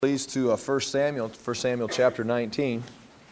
Please to 1 Samuel chapter 19.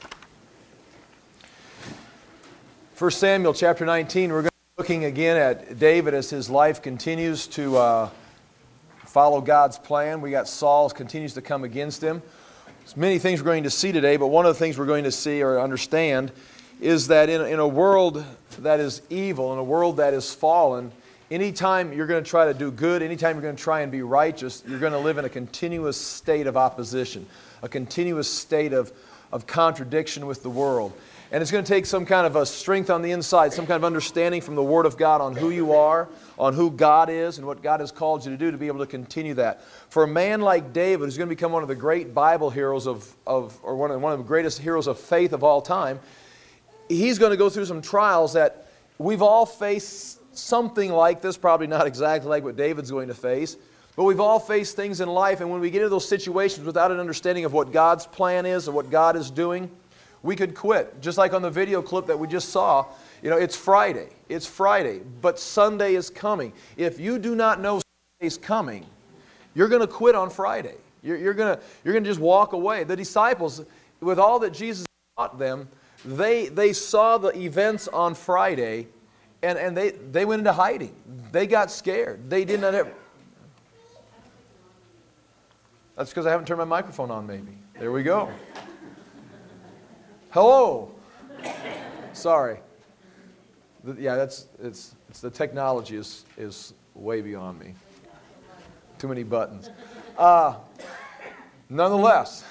1 Samuel chapter 19, we're going to be looking again at David as his life continues to follow God's plan. We got Saul continues to come against him. There's many things we're going to see today, but one of the things we're going to see or understand is that in a world that is evil, in a world that is fallen, anytime you're going to try to do good, anytime you're going to try and be righteous, you're going to live in a continuous state of opposition, a continuous state of contradiction with the world. And it's going to take some kind of a strength on the inside, some kind of understanding from the Word of God on who you are, on who God is, and what God has called you to do to be able to continue that. For a man like David, who's going to become one of the great Bible heroes or one of the greatest heroes of faith of all time, he's going to go through some trials that we've all faced. Something like this, probably not exactly like what David's going to face, but we've all faced things in life, and when we get into those situations without an understanding of what God's plan is and what God is doing, we could quit. Just like on the video clip that we just saw, it's Friday, but Sunday is coming. If you do not know Sunday is coming, you're going to quit on Friday. You're going to just walk away. The disciples, with all that Jesus taught them, they saw the events on Friday, and they went into hiding. They got scared. They did not have... That's because I haven't turned my microphone on, maybe. There we go. Hello. Sorry. Yeah, it's the technology is way beyond me. Too many buttons. Nonetheless,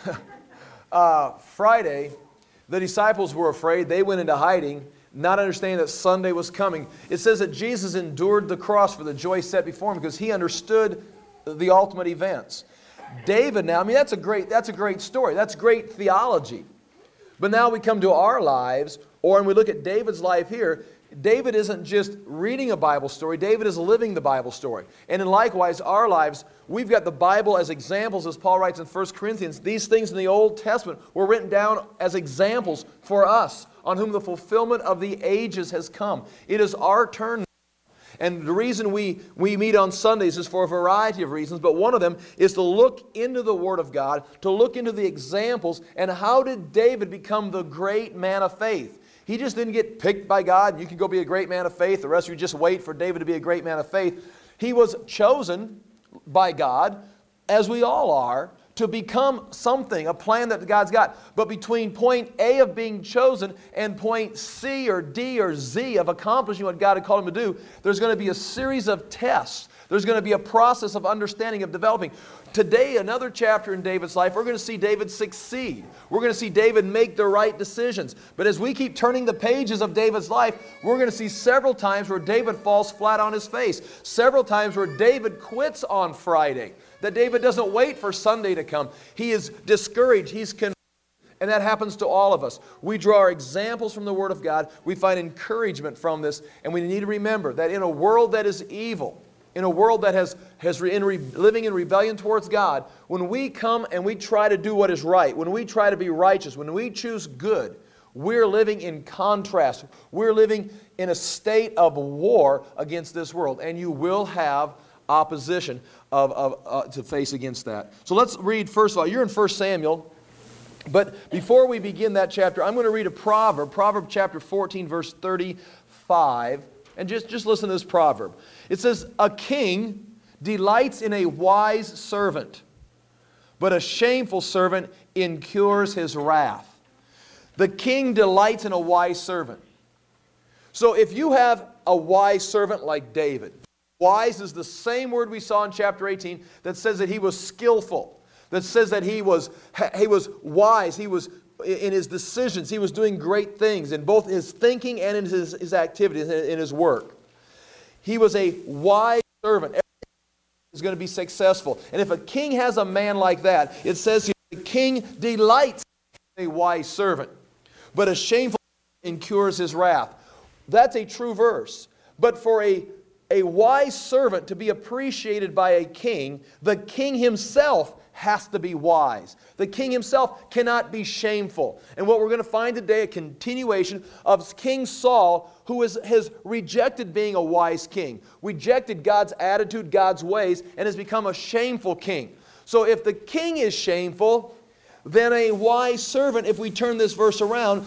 Friday, the disciples were afraid. They went into hiding, not understanding that Sunday was coming. It says that Jesus endured the cross for the joy set before Him because He understood the ultimate events. David now, that's a great story. That's great theology. But now we come to our lives, or when we look at David's life here, David isn't just reading a Bible story. David is living the Bible story. And in likewise, our lives, we've got the Bible as examples, as Paul writes in 1 Corinthians. These things in the Old Testament were written down as examples for us, on whom the fulfillment of the ages has come. It is our turn. And the reason we meet on Sundays is for a variety of reasons, but one of them is to look into the Word of God, to look into the examples, and how did David become the great man of faith? He just didn't get picked by God. You can go be a great man of faith. The rest of you just wait for David to be a great man of faith. He was chosen by God, as we all are, to become something, a plan that God's got. But between point A of being chosen and point C or D or Z of accomplishing what God had called him to do, there's going to be a series of tests. There's going to be a process of understanding, of developing. Today, another chapter in David's life, we're going to see David succeed. We're going to see David make the right decisions. But as we keep turning the pages of David's life, we're going to see several times where David falls flat on his face. Several times where David quits on Friday. That David doesn't wait for Sunday to come. He is discouraged. He's confused. And that happens to all of us. We draw our examples from the Word of God. We find encouragement from this. And we need to remember that in a world that is evil, in a world that living in rebellion towards God, when we come and we try to do what is right, when we try to be righteous, when we choose good, we're living in contrast. We're living in a state of war against this world. And you will have opposition to face against that. So let's read, first of all, you're in 1 Samuel. But before we begin that chapter, I'm going to read a proverb, Proverb chapter 14, verse 35. And just listen to this proverb. It says, "A king delights in a wise servant, but a shameful servant incurs his wrath." The king delights in a wise servant. So if you have a wise servant like David, wise is the same word we saw in chapter 18 that says that he was skillful, that says that he was wise, he was in his decisions, he was doing great things in both his thinking and in his activities, in his work. He was a wise servant. Everything is going to be successful. And if a king has a man like that, it says the king delights in a wise servant, but a shameful incurs his wrath. That's a true verse. But for a wise servant to be appreciated by a king, the king himself has to be wise. The king himself cannot be shameful. And what we're going to find today, a continuation of King Saul, who has rejected being a wise king, rejected God's attitude, God's ways, and has become a shameful king. So if the king is shameful, then a wise servant, if we turn this verse around,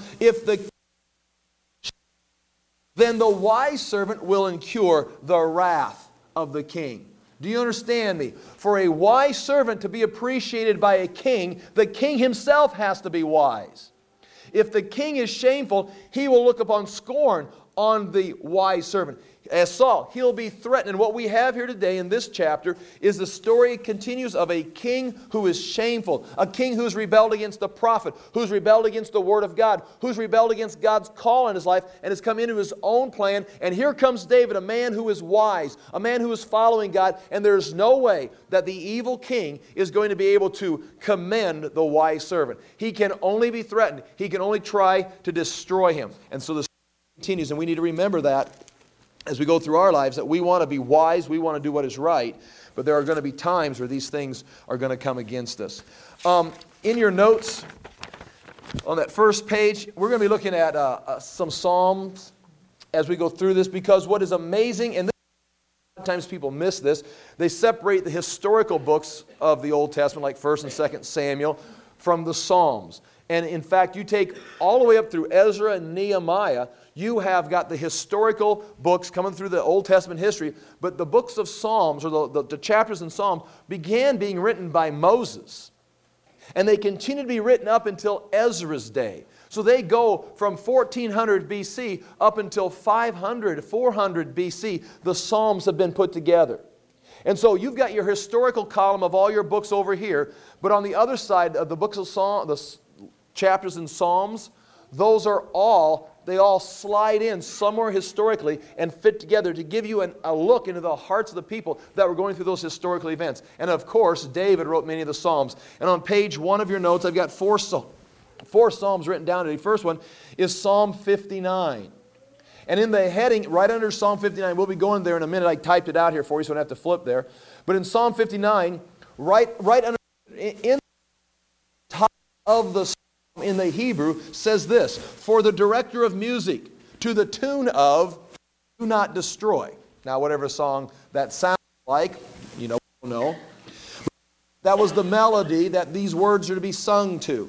then the wise servant will incur the wrath of the king. Do you understand me? For a wise servant to be appreciated by a king, the king himself has to be wise. If the king is shameful, he will look upon scorn on the wise servant. As Saul, he'll be threatened. And what we have here today in this chapter is the story continues of a king who is shameful, a king who's rebelled against the prophet, who's rebelled against the Word of God, who's rebelled against God's call in his life and has come into his own plan. And here comes David, a man who is wise, a man who is following God, and there's no way that the evil king is going to be able to commend the wise servant. He can only be threatened. He can only try to destroy him. And so this continues, and we need to remember that as we go through our lives, that we want to be wise, we want to do what is right, but there are going to be times where these things are going to come against us. In your notes, on that first page, we're going to be looking at some Psalms as we go through this, because what is amazing, and sometimes people miss this, they separate the historical books of the Old Testament, like 1st and 2nd Samuel, from the Psalms. And in fact, you take all the way up through Ezra and Nehemiah, you have got the historical books coming through the Old Testament history, but the books of Psalms, or the chapters in Psalms, began being written by Moses. And they continue to be written up until Ezra's day. So they go from 1400 BC up until 500, 400 BC, the Psalms have been put together. And so you've got your historical column of all your books over here, but on the other side of the books of Psalms, the chapters in Psalms, those are they all slide in somewhere historically and fit together to give you a look into the hearts of the people that were going through those historical events. And of course, David wrote many of the Psalms. And on page 1 of your notes, I've got four Psalms written down. The first one is Psalm 59. And in the heading, right under Psalm 59, we'll be going there in a minute. I typed it out here for you, so I don't have to flip there. But in Psalm 59, right under, in the top of the in the Hebrew, says this: for the director of music, to the tune of Do Not Destroy. Now, whatever song that sounds like, you know. That was the melody that these words are to be sung to.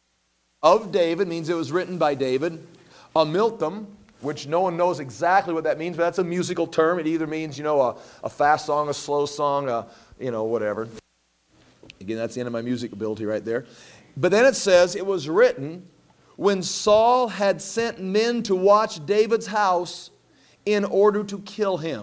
Of David means it was written by David. A miltum, which no one knows exactly what that means, but that's a musical term. It either means, a fast song, a slow song, whatever. Again, that's the end of my music ability right there. But then it says, it was written when Saul had sent men to watch David's house in order to kill him.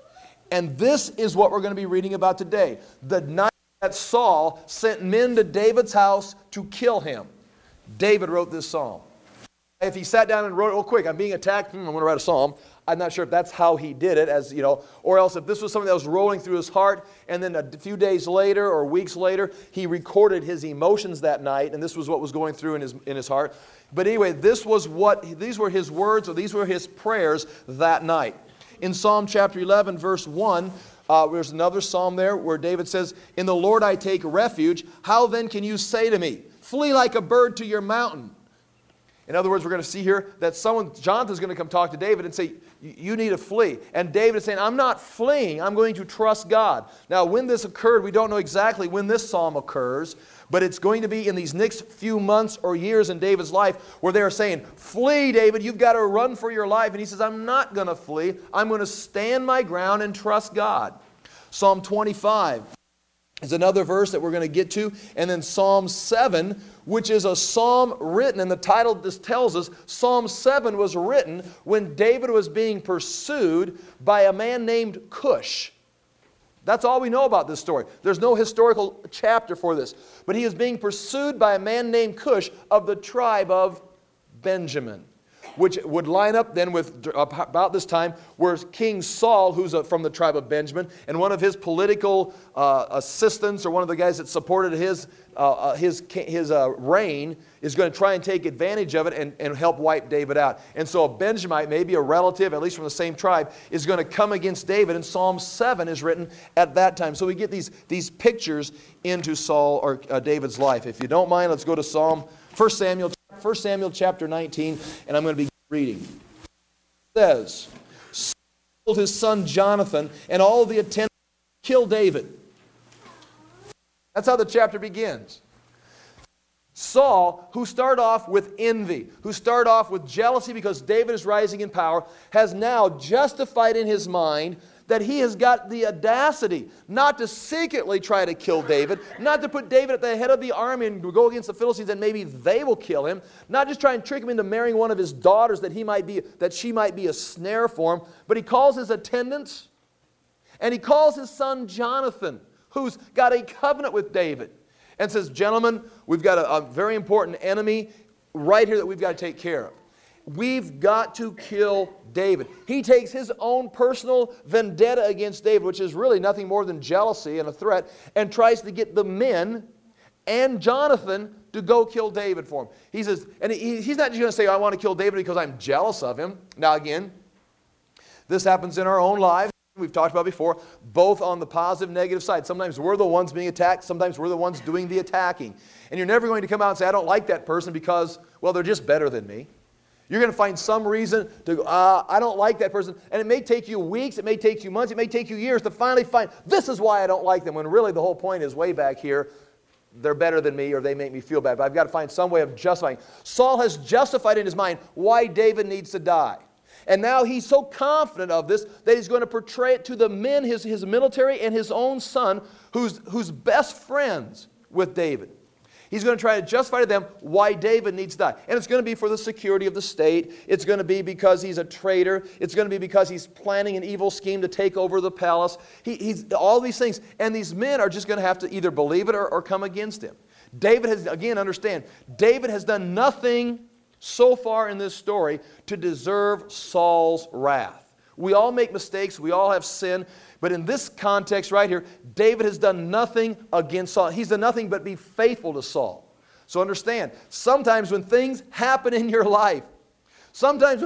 And this is what we're going to be reading about today. The night that Saul sent men to David's house to kill him. David wrote this psalm. If he sat down and wrote it, oh, quick, I'm being attacked, I'm going to write a psalm. I'm not sure if that's how he did it, or else if this was something that was rolling through his heart, and then a few days later or weeks later, he recorded his emotions that night, and this was what was going through in his heart. But anyway, these were his words, or these were his prayers that night. In Psalm chapter 11, verse 1, there's another psalm there where David says, "In the Lord I take refuge. How then can you say to me, flee like a bird to your mountain?" In other words, we're going to see here that Jonathan's going to come talk to David and say, you need to flee. And David is saying, I'm not fleeing, I'm going to trust God. Now, when this occurred, we don't know exactly when this psalm occurs, but it's going to be in these next few months or years in David's life where they're saying, flee, David, you've got to run for your life. And he says, I'm not going to flee, I'm going to stand my ground and trust God. Psalm 25 is another verse that we're going to get to. And then Psalm 7, which is a psalm written, and the title just tells us, Psalm 7 was written when David was being pursued by a man named Cush. That's all we know about this story. There's no historical chapter for this. But he is being pursued by a man named Cush of the tribe of Benjamin, which would line up then with about this time where King Saul, who's from the tribe of Benjamin, and one of his political assistants, or one of the guys that supported his reign, is going to try and take advantage of it and help wipe David out. And so a Benjamite, maybe a relative, at least from the same tribe, is going to come against David, and Psalm 7 is written at that time. So we get these pictures into Saul or David's life. If you don't mind, let's go to 1 Samuel chapter 19, and I'm going to be reading. It says, Saul told his son Jonathan and all the attendants to kill David. That's how the chapter begins. Saul, who started off with envy, who started off with jealousy because David is rising in power, has now justified in his mind that he has got the audacity not to secretly try to kill David, not to put David at the head of the army and go against the Philistines and maybe they will kill him, not just try and trick him into marrying one of his daughters that she might be a snare for him, but he calls his attendants and he calls his son Jonathan, who's got a covenant with David, and says, gentlemen, we've got a very important enemy right here that we've got to take care of. We've got to kill David. He takes his own personal vendetta against David, which is really nothing more than jealousy and a threat, and tries to get the men and Jonathan to go kill David for him. He says, and he's not just going to say, I want to kill David because I'm jealous of him. Now again, this happens in our own lives. We've talked about before, both on the positive, negative side. Sometimes we're the ones being attacked. Sometimes we're the ones doing the attacking. And you're never going to come out and say, I don't like that person because, well, they're just better than me. You're going to find some reason to go, I don't like that person. And it may take you weeks, it may take you months, it may take you years to finally find, this is why I don't like them. When really the whole point is way back here, they're better than me or they make me feel bad. But I've got to find some way of justifying. Saul has justified in his mind why David needs to die. And now he's so confident of this that he's going to portray it to the men, his military and his own son, who's best friends with David. He's going to try to justify to them why David needs to die. And it's going to be for the security of the state. It's going to be because he's a traitor. It's going to be because he's planning an evil scheme to take over the palace. He's all these things. And these men are just going to have to either believe it or come against him. David has, again, understand, David has done nothing so far in this story to deserve Saul's wrath. We all make mistakes. We all have sin. But in this context right here, David has done nothing against Saul. He's done nothing but be faithful to Saul. So understand, sometimes when things happen in your life, it's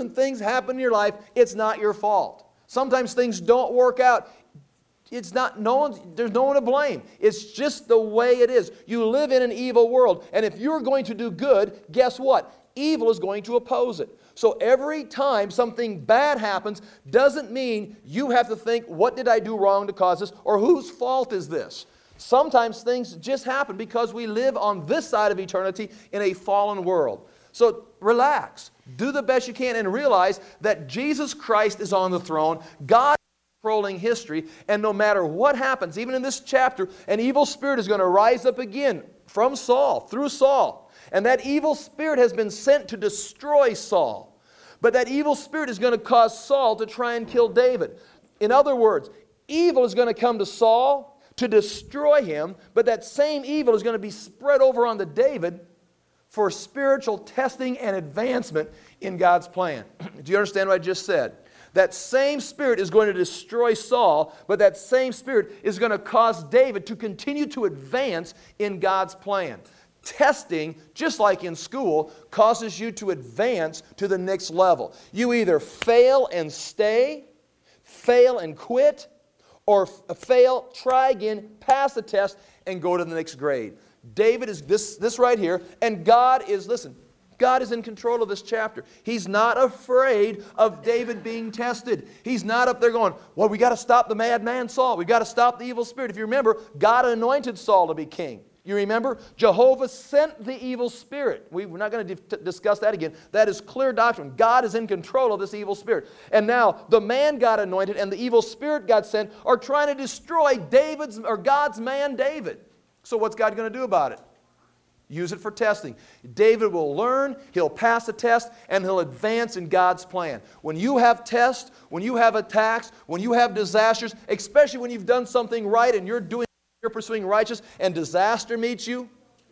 not your fault. Sometimes things don't work out. There's no one to blame. It's just the way it is. You live in an evil world. And if you're going to do good, guess what? Evil is going to oppose it. So every time something bad happens doesn't mean you have to think, what did I do wrong to cause this? Or whose fault is this? Sometimes things just happen because we live on this side of eternity in a fallen world. So relax. Do the best you can and realize that Jesus Christ is on the throne. God is controlling history. And no matter what happens, even in this chapter, an evil spirit is going to rise up again from Saul, through Saul. And that evil spirit has been sent to destroy Saul. But that evil spirit is going to cause Saul to try and kill David. In other words, evil is going to come to Saul to destroy him, but that same evil is going to be spread over onto David for spiritual testing and advancement in God's plan. Do you understand what I just said? That same spirit is going to destroy Saul, but that same spirit is going to cause David to continue to advance in God's plan. Testing, just like in school, causes you to advance to the next level. You either fail and stay, fail and quit, or fail, try again, pass the test, and go to the next grade. David is this right here, and God is, listen, God is in control of this chapter. He's not afraid of David being tested. He's not up there going, well, we got to stop the madman Saul. We got to stop the evil spirit. If you remember, God anointed Saul to be king. You remember? Jehovah sent the evil spirit. We're not going to discuss that again. That is clear doctrine. God is in control of this evil spirit. And now the man got anointed and the evil spirit got sent are trying to destroy God's man David. So what's God going to do about it? Use it for testing. David will learn, he'll pass the test, and he'll advance in God's plan. When you have tests, when you have attacks, when you have disasters, especially when you've done something right and you're pursuing righteousness and disaster meets you,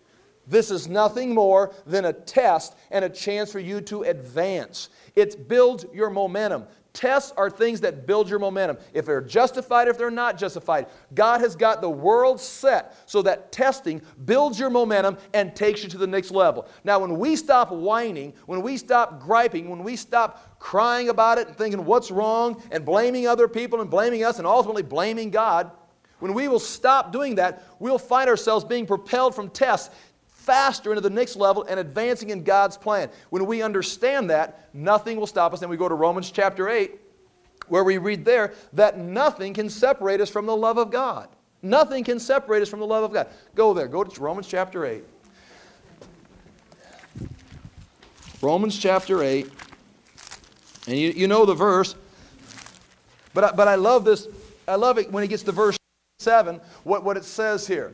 this is nothing more than a test and a chance for you to advance. It builds your momentum. Tests are things that build your momentum. If they're justified, if they're not justified. God has got the world set so that testing builds your momentum and takes you to the next level. Now, when we stop whining, when we stop griping, when we stop crying about it and thinking what's wrong and blaming other people and blaming us and ultimately blaming God, when we will stop doing that, we'll find ourselves being propelled from tests faster into the next level and advancing in God's plan. When we understand that, nothing will stop us. Then we go to Romans chapter 8, where we read there that nothing can separate us from the love of God. Nothing can separate us from the love of God. Go there. Go to Romans chapter 8. Romans chapter 8. And you know the verse. But I love this. I love it when it gets to verse 7, what it says here.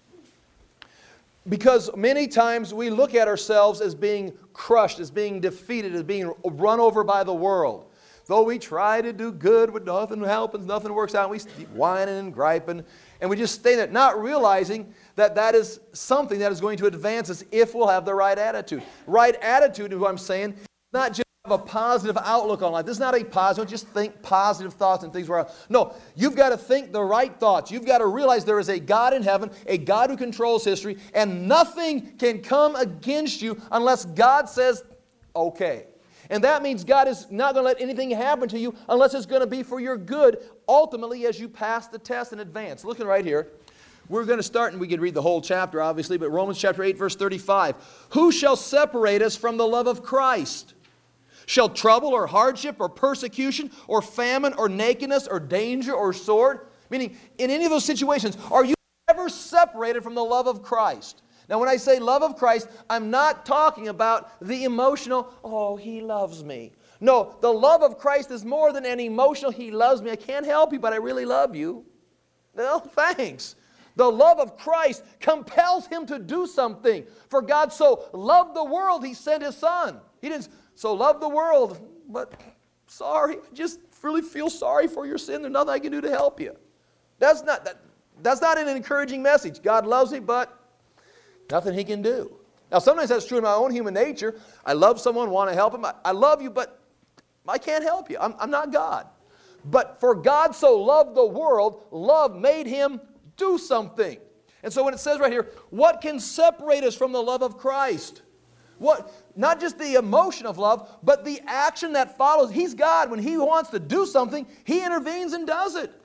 Because many times we look at ourselves as being crushed, as being defeated, as being run over by the world. Though we try to do good, but nothing happens, nothing works out, and we keep whining and griping, and we just stay there, not realizing that that is something that is going to advance us if we'll have the right attitude. Right attitude is what I'm saying, not just have a positive outlook on life. This is not a positive, just think positive thoughts and things. No, you've got to think the right thoughts. You've got to realize there is a God in heaven, a God who controls history, and nothing can come against you unless God says, okay. And that means God is not going to let anything happen to you unless it's going to be for your good, ultimately, as you pass the test and advance. Looking right here, we're going to start, and we could read the whole chapter, obviously, but Romans chapter 8, verse 35. Who shall separate us from the love of Christ? Shall trouble or hardship or persecution or famine or nakedness or danger or sword? Meaning, in any of those situations, are you ever separated from the love of Christ? Now, when I say love of Christ, I'm not talking about the emotional, oh, He loves me. No, the love of Christ is more than an emotional, He loves me. I can't help you, but I really love you. No, thanks. The love of Christ compels Him to do something. For God so loved the world, He sent His Son. He didn't so love the world, but sorry, I just really feel sorry for your sin. There's nothing I can do to help you. That's not an encouraging message. God loves me, but nothing He can do. Now, sometimes that's true in my own human nature. I love someone, want to help them. I love you, but I can't help you. I'm not God. But for God so loved the world, love made Him do something. And so when it says right here, what can separate us from the love of Christ? What? Not just the emotion of love, but the action that follows. He's God. When He wants to do something, He intervenes and does it.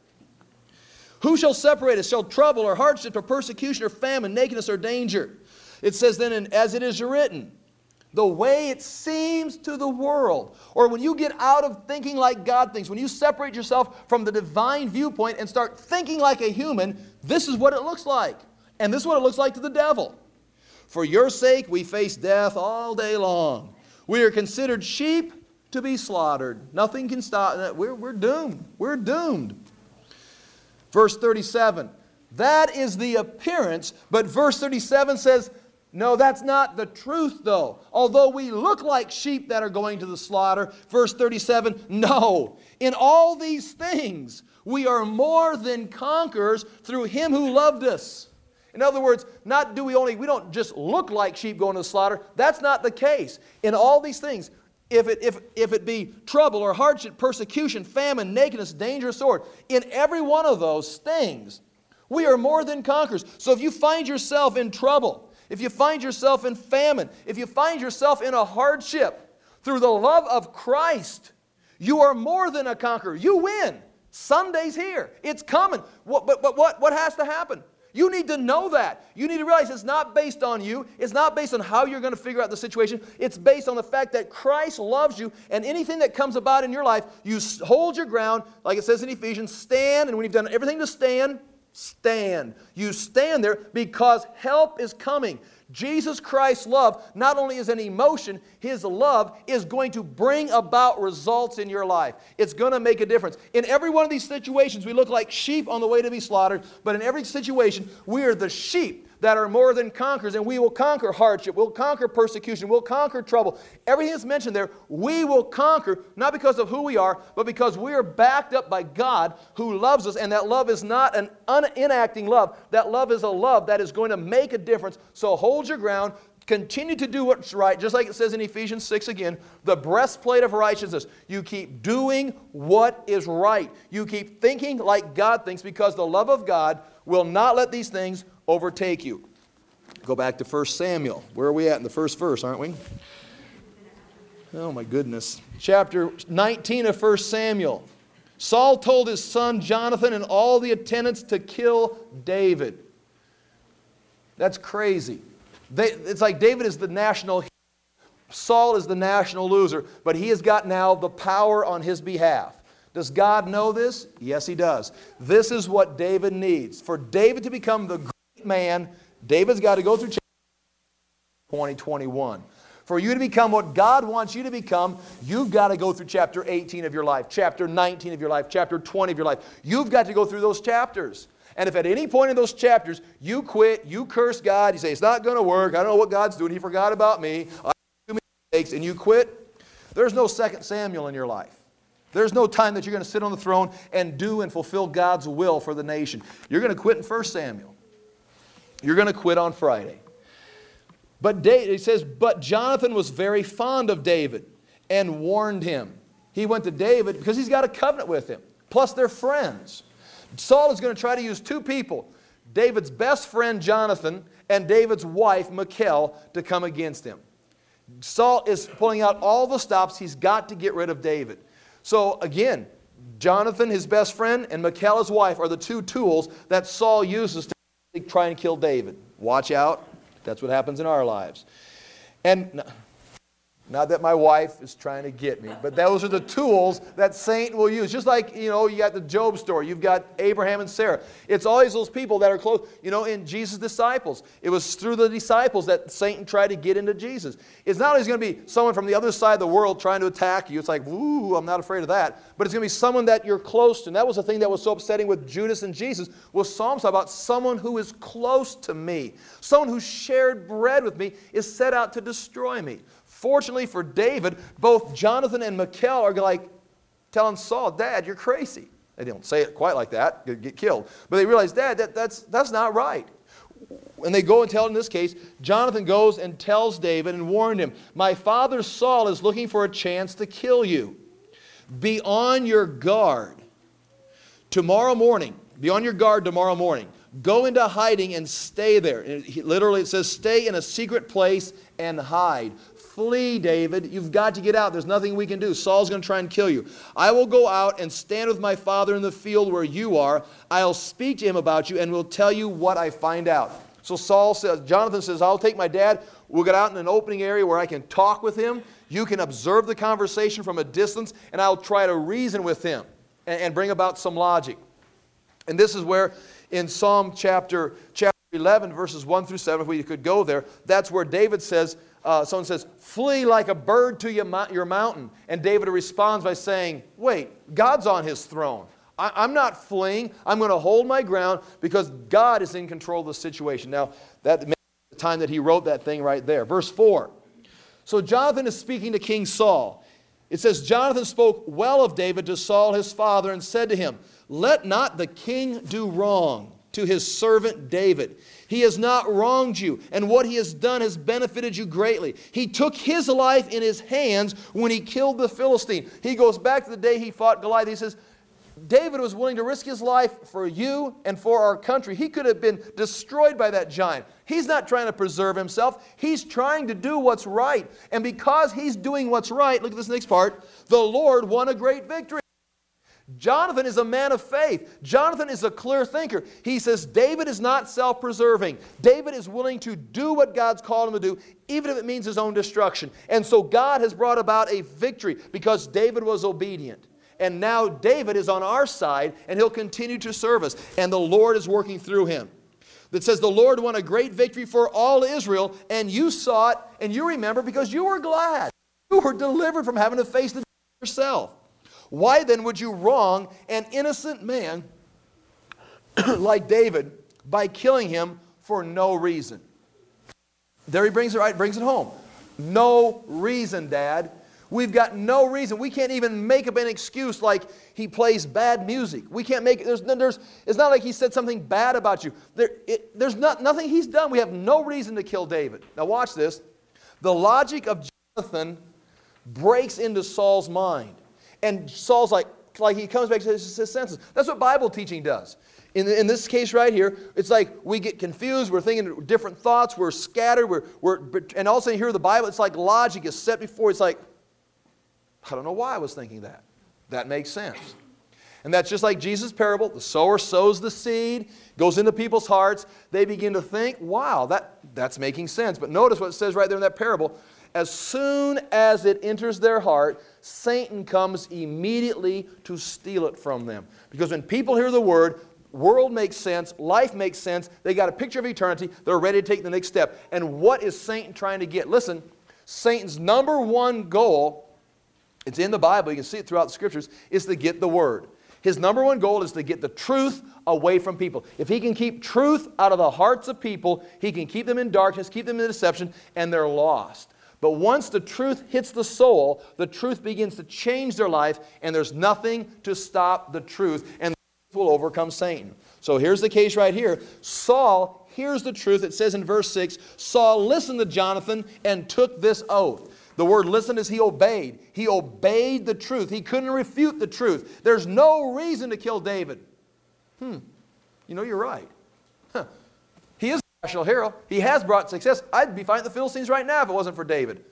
Who shall separate us? Shall trouble or hardship or persecution or famine, nakedness or danger? It says then, as it is written, the way it seems to the world. Or when you get out of thinking like God thinks, when you separate yourself from the divine viewpoint and start thinking like a human, this is what it looks like. And this is what it looks like to the devil. For your sake we face death all day long. We are considered sheep to be slaughtered. Nothing can stop. We're doomed. We're doomed. Verse 37, that is the appearance, but verse 37 says, no, that's not the truth though. Although we look like sheep that are going to the slaughter, verse 37, no. In all these things, we are more than conquerors through Him who loved us. In other words, we don't just look like sheep going to the slaughter. That's not the case. In all these things, if it be trouble or hardship, persecution, famine, nakedness, danger, sword, in every one of those things, we are more than conquerors. So if you find yourself in trouble, if you find yourself in famine, if you find yourself in a hardship, through the love of Christ, you are more than a conqueror. You win. Sunday's here. It's coming. But what has to happen? You need to know that. You need to realize it's not based on you. It's not based on how you're going to figure out the situation. It's based on the fact that Christ loves you, and anything that comes about in your life, you hold your ground, like it says in Ephesians, stand, and when you've done everything to stand, stand. You stand there because help is coming. Jesus Christ's love not only is an emotion, His love is going to bring about results in your life. It's going to make a difference. In every one of these situations, we look like sheep on the way to be slaughtered, but in every situation, we are the sheep that are more than conquerors, and we will conquer hardship, we'll conquer persecution, we'll conquer trouble. Everything that's mentioned there, we will conquer, not because of who we are, but because we are backed up by God who loves us, and that love is not an inacting love. That love is a love that is going to make a difference. So hold your ground, continue to do what's right, just like it says in Ephesians 6 again, the breastplate of righteousness. You keep doing what is right. You keep thinking like God thinks, because the love of God will not let these things overtake you. Go back to 1 Samuel. Where are we at in the first verse, aren't we? Oh my goodness. Chapter 19 of 1 Samuel. Saul told his son Jonathan and all the attendants to kill David. That's crazy. It's like David is the national hero. Saul is the national loser, but he has got now the power on his behalf. Does God know this? Yes, He does. This is what David needs. For David to become the great man, David's got to go through chapter 2021. For you to become what God wants you to become, you've got to go through chapter 18 of your life, chapter 19 of your life, chapter 20 of your life. You've got to go through those chapters. And if at any point in those chapters you quit, you curse God, you say, it's not going to work, I don't know what God's doing, He forgot about me, I made too many mistakes, and you quit, there's no 2 Samuel in your life. There's no time that you're going to sit on the throne and do and fulfill God's will for the nation. You're going to quit in 1 Samuel. You're going to quit on Friday. But it says, but Jonathan was very fond of David and warned him. He went to David because he's got a covenant with him. Plus they're friends. Saul is going to try to use two people, David's best friend Jonathan and David's wife Michal, to come against him. Saul is pulling out all the stops. He's got to get rid of David. So again, Jonathan, his best friend, and Michal, his wife, are the two tools that Saul uses to try and kill David. Watch out. That's what happens in our lives. And not that my wife is trying to get me, but those are the tools that Satan will use. Just like, you got the Job story. You've got Abraham and Sarah. It's always those people that are close. In Jesus' disciples. It was through the disciples that Satan tried to get into Jesus. It's not always going to be someone from the other side of the world trying to attack you. It's like, ooh, I'm not afraid of that. But it's going to be someone that you're close to. And that was the thing that was so upsetting with Judas and Jesus, was Psalms about someone who is close to me. Someone who shared bread with me is set out to destroy me. Fortunately for David, both Jonathan and Michal are like telling Saul, Dad, you're crazy. They don't say it quite like that, get killed. But they realize, Dad, that's not right. And they go and tell, in this case, Jonathan goes and tells David and warned him, my father Saul is looking for a chance to kill you. Be on your guard tomorrow morning. Be on your guard tomorrow morning. Go into hiding and stay there. Literally it says, stay in a secret place and hide. Flee, David. You've got to get out. There's nothing we can do. Saul's going to try and kill you. I will go out and stand with my father in the field where you are. I'll speak to him about you and will tell you what I find out. So Jonathan says, I'll take my dad. We'll get out in an opening area where I can talk with him. You can observe the conversation from a distance, and I'll try to reason with him and bring about some logic. And this is where in Psalm chapter 11, verses 1 through 7, if we could go there, that's where David says, someone says, flee like a bird to your mountain. And David responds by saying, wait, God's on His throne. I'm not fleeing. I'm going to hold my ground because God is in control of the situation. Now, that may be the time that he wrote that thing right there. Verse 4. So Jonathan is speaking to King Saul. It says, Jonathan spoke well of David to Saul his father and said to him, let not the king do wrong to his servant David. He has not wronged you, and what he has done has benefited you greatly. He took his life in his hands when he killed the Philistine. He goes back to the day he fought Goliath. He says, David was willing to risk his life for you and for our country. He could have been destroyed by that giant. He's not trying to preserve himself. He's trying to do what's right. And because he's doing what's right, look at this next part, the Lord won a great victory. Jonathan is a man of faith. Jonathan is a clear thinker. He says David is not self-preserving. David is willing to do what God's called him to do, even if it means his own destruction. And so God has brought about a victory because David was obedient. And now David is on our side, and he'll continue to serve us. And the Lord is working through him. That says the Lord won a great victory for all Israel, and you saw it, and you remember because you were glad. You were delivered from having to face the yourself. Why then would you wrong an innocent man like David by killing him for no reason? There he brings it right, brings it home. No reason, Dad. We've got no reason. We can't even make up an excuse like he plays bad music. We can't make it. It's not like he said something bad about you. There's nothing he's done. We have no reason to kill David. Now watch this. The logic of Jonathan breaks into Saul's mind. And Saul's like he comes back to his senses. That's what Bible teaching does. In this case right here, it's like we get confused. We're thinking different thoughts. We're scattered. And all of a sudden you hear the Bible. It's like logic is set before. It's like, I don't know why I was thinking that. That makes sense. And that's just like Jesus' parable. The sower sows the seed, goes into people's hearts. They begin to think, wow, that's making sense. But notice what it says right there in that parable. As soon as it enters their heart, Satan comes immediately to steal it from them. Because when people hear the word, world makes sense, life makes sense, they got a picture of eternity, they're ready to take the next step. And what is Satan trying to get? Listen, Satan's number one goal, it's in the Bible, you can see it throughout the Scriptures, is to get the Word. His number one goal is to get the truth away from people. If he can keep truth out of the hearts of people, he can keep them in darkness, keep them in deception, and they're lost. But once the truth hits the soul, the truth begins to change their life, and there's nothing to stop the truth, and the truth will overcome Satan. So here's the case right here. Saul hears the truth. It says in verse 6, Saul listened to Jonathan and took this oath. The word listen is he obeyed. He obeyed the truth. He couldn't refute the truth. There's no reason to kill David. You know, you're right. He is a national hero. He has brought success. I'd be fighting the Philistines right now if it wasn't for David.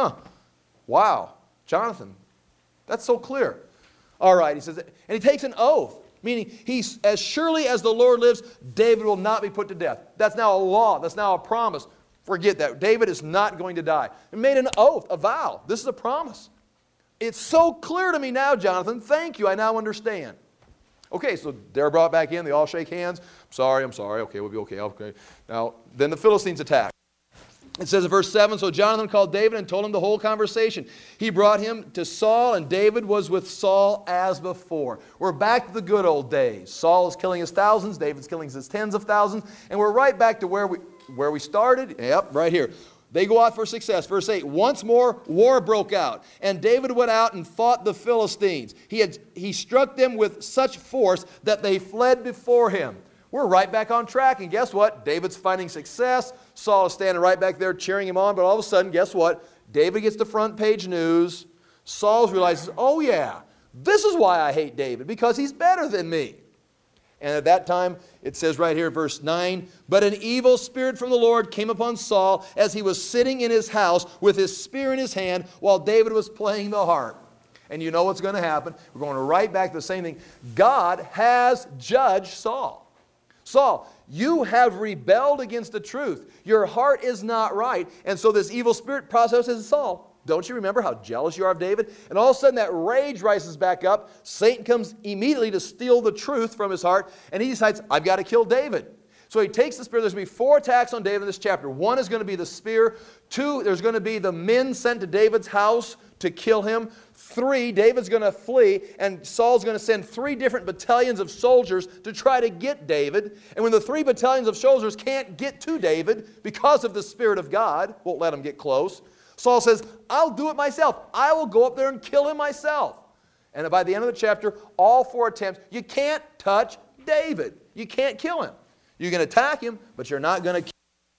Wow. Jonathan, that's so clear. All right, he says, and he takes an oath, meaning as surely as the Lord lives, David will not be put to death. That's now a law. That's now a promise. Forget that. David is not going to die. He made an oath, a vow. This is a promise. It's so clear to me now, Jonathan. Thank you. I now understand. Okay, so they're brought back in. They all shake hands. I'm sorry. Okay, we'll be okay. Okay. Now, then the Philistines attack. It says in verse 7, so Jonathan called David and told him the whole conversation. He brought him to Saul, and David was with Saul as before. We're back to the good old days. Saul is killing his thousands. David's killing his tens of thousands. And we're right back to where we started. Yep, right here. They go out for success. Verse 8, once more war broke out, and David went out and fought the Philistines. He struck them with such force that they fled before him. We're right back on track, and guess what? David's finding success. Saul is standing right back there cheering him on, but all of a sudden, guess what? David gets the front page news. Saul realizes, oh yeah, this is why I hate David, because he's better than me. And at that time, it says right here, verse 9, but an evil spirit from the Lord came upon Saul as he was sitting in his house with his spear in his hand while David was playing the harp. And you know what's going to happen. We're going right back to the same thing. God has judged Saul. Saul, you have rebelled against the truth. Your heart is not right. And so this evil spirit processes Saul. Don't you remember how jealous you are of David? And all of a sudden that rage rises back up. Satan comes immediately to steal the truth from his heart. And he decides, I've got to kill David. So he takes the spear. There's going to be 4 attacks on David in this chapter. 1 is going to be the spear. 2, there's going to be the men sent to David's house to kill him. 3, David's going to flee, and Saul's going to send 3 different battalions of soldiers to try to get David. And when the 3 battalions of soldiers can't get to David because of the Spirit of God, won't let them get close, Saul says, I'll do it myself. I will go up there and kill him myself. And by the end of the chapter, all 4 attempts, you can't touch David. You can't kill him. You can attack him, but you're not going to kill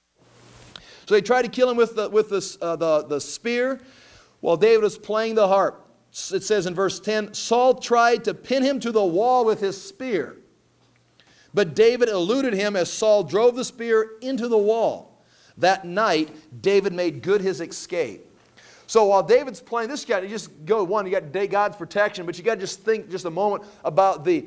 him. So they tried to kill him with the spear while David was playing the harp. It says in verse 10, Saul tried to pin him to the wall with his spear. But David eluded him as Saul drove the spear into the wall. That night, David made good his escape. So while David's playing this guy, you just go, one, you got God's protection, but you got to just think just a moment about the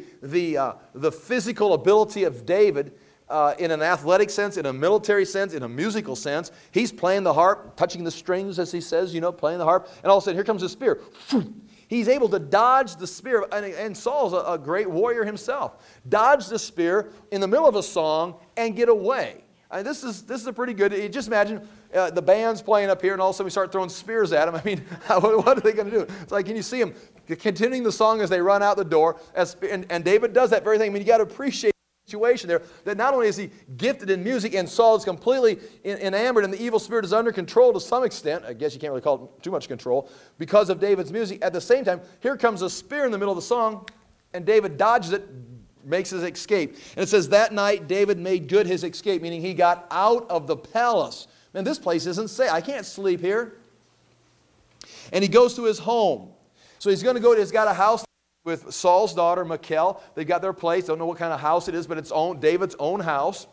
physical ability of David in an athletic sense, in a military sense, in a musical sense. He's playing the harp, touching the strings, as he says, playing the harp, and all of a sudden, here comes the spear. He's able to dodge the spear, and Saul's a great warrior himself. Dodge the spear in the middle of a song and get away. This is a pretty good. You just imagine the band's playing up here, and all of a sudden we start throwing spears at them. I mean, what are they going to do? It's like, can you see them continuing the song as they run out the door? And David does that very thing. I mean, you got to appreciate the situation there. That not only is he gifted in music, and Saul is completely enamored, and the evil spirit is under control to some extent. I guess you can't really call it too much control because of David's music. At the same time, here comes a spear in the middle of the song, and David dodges it, makes his escape. And it says, that night David made good his escape, meaning he got out of the palace. Man, this place isn't safe. I can't sleep here. And he goes to his home. So he's going to go, he's got a house with Saul's daughter, Michal. They've got their place. Don't know what kind of house it is, but it's David's own house.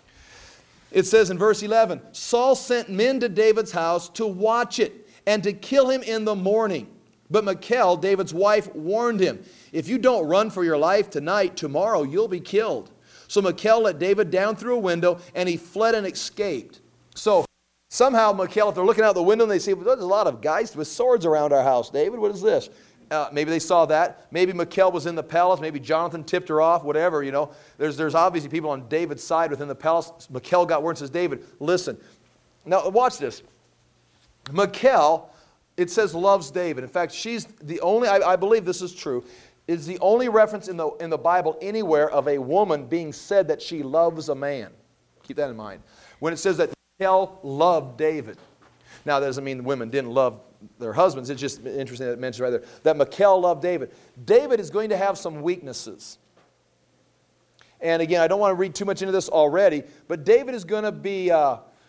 It says in verse 11, Saul sent men to David's house to watch it and to kill him in the morning. But Michal, David's wife, warned him, if you don't run for your life tonight, tomorrow you'll be killed. So Michal let David down through a window, and he fled and escaped. So somehow Michal, if they're looking out the window and they see, well, there's a lot of guys with swords around our house, David, what is this? Maybe they saw that. Maybe Michal was in the palace. Maybe Jonathan tipped her off, whatever, you know. There's obviously people on David's side within the palace. Michal got word and says, David, listen. Now watch this. Michal, it says, loves David. In fact, she's the only, I believe this is true, is the only reference in the Bible anywhere of a woman being said that she loves a man. Keep that in mind. When it says that Michal loved David. Now, that doesn't mean women didn't love their husbands. It's just interesting that it mentions right there that Michal loved David. David is going to have some weaknesses. And again, I don't want to read too much into this already, but David is going to be, he's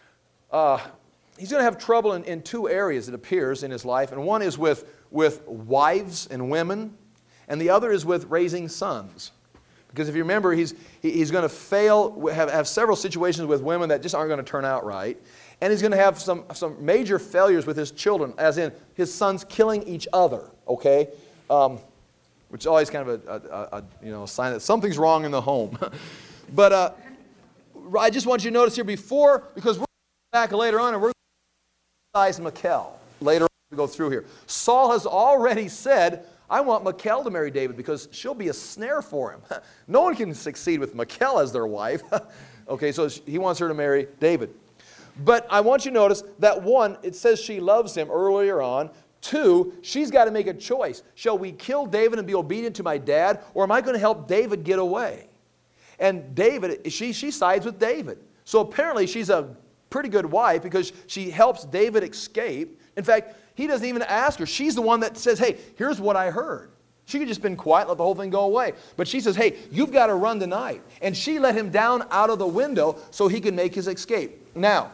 going to have trouble in two areas, it appears, in his life. And one is with wives and women, and the other is with raising sons. Because if you remember, he's going to fail, have several situations with women that just aren't going to turn out right. And he's going to have some major failures with his children, as in his sons killing each other, okay? Which is always kind of a sign that something's wrong in the home. But I just want you to notice here before, because we're back later on, and we're going to criticize Michal later on as we go through here. Saul has already said, I want Michal to marry David because she'll be a snare for him. No one can succeed with Michal as their wife. Okay, so he wants her to marry David. But I want you to notice that one, it says she loves him earlier on. Two, she's got to make a choice. Shall we kill David and be obedient to my dad, or am I going to help David get away? And David, she sides with David. So apparently she's a pretty good wife because she helps David escape. In fact, he doesn't even ask her. She's the one that says, hey, here's what I heard. She could just been quiet, let the whole thing go away. But she says, hey, you've got to run tonight. And she let him down out of the window so he could make his escape. Now,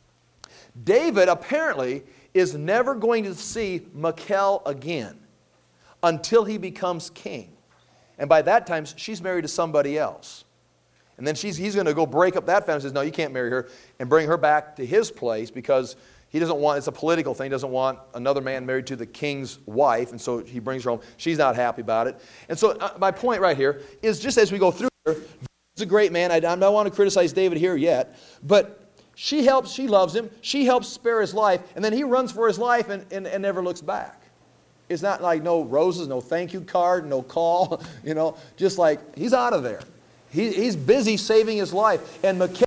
David apparently is never going to see Michal again until he becomes king. And by that time, she's married to somebody else. And then he's going to go break up that family and says, no, you can't marry her, and bring her back to his place because he doesn't want, it's a political thing, he doesn't want another man married to the king's wife, and so he brings her home. She's not happy about it. And so my point right here is just as we go through here, David's a great man. I don't want to criticize David here yet, but she loves him, she helps spare his life, and then he runs for his life and never looks back. It's not like no roses, no thank you card, no call, you know, just like he's out of there. He's busy saving his life. And Michal,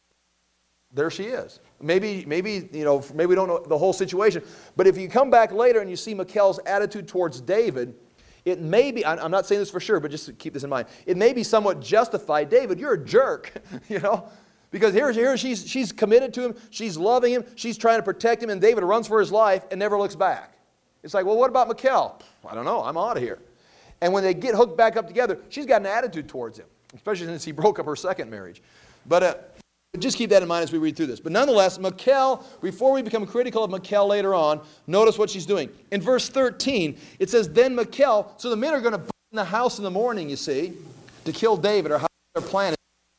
there she is. Maybe we don't know the whole situation. But if you come back later and you see Michal's attitude towards David, it may be, I'm not saying this for sure, but just keep this in mind. It may be somewhat justified. David, you're a jerk, you know. Because here she's committed to him, she's loving him, she's trying to protect him, and David runs for his life and never looks back. It's like, well, what about Michal? I don't know, I'm out of here. And when they get hooked back up together, she's got an attitude towards him, especially since he broke up her second marriage. But just keep that in mind as we read through this. But nonetheless, Michal, before we become critical of Michal later on, notice what she's doing. In verse 13, it says, then Michal, so the men are going to burn the house in the morning, you see, to kill David, or how they're planning.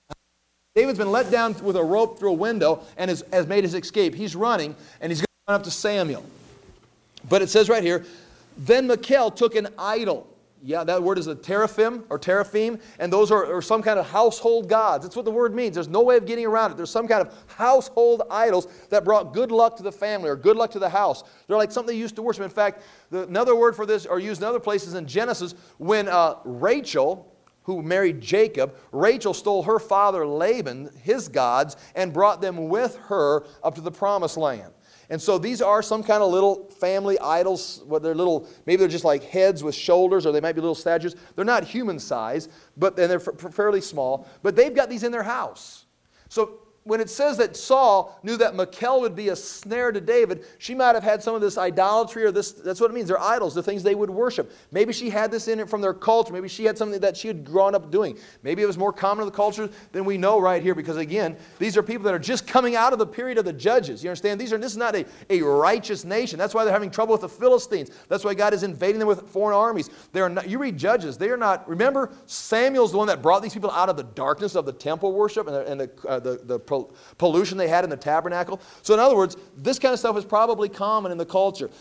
David's been let down with a rope through a window and has made his escape. He's running, and he's going to run up to Samuel. But it says right here, then Michal took an idol. Yeah, that word is a teraphim or teraphim, and those are some kind of household gods. That's what the word means. There's no way of getting around it. There's some kind of household idols that brought good luck to the family or good luck to the house. They're like something they used to worship. In fact, another word for this, or used in other places in Genesis, when Rachel, who married Jacob, Rachel stole her father Laban, his gods, and brought them with her up to the promised land. And so these are some kind of little family idols. Maybe they're just like heads with shoulders, or they might be little statues. They're not human size, and they're fairly small. But they've got these in their house. So when it says that Saul knew that Michal would be a snare to David, she might have had some of this idolatry, or this. That's what it means. They're idols, the things they would worship. Maybe she had this in it from their culture. Maybe she had something that she had grown up doing. Maybe it was more common in the culture than we know right here, because again, these are people that are just coming out of the period of the judges. You understand? This is not a righteous nation. That's why they're having trouble with the Philistines. That's why God is invading them with foreign armies. They are not, you read Judges, they are not. Remember, Samuel's the one that brought these people out of the darkness of the temple worship and the pollution they had in the tabernacle. So in other words, this kind of stuff is probably common in the culture.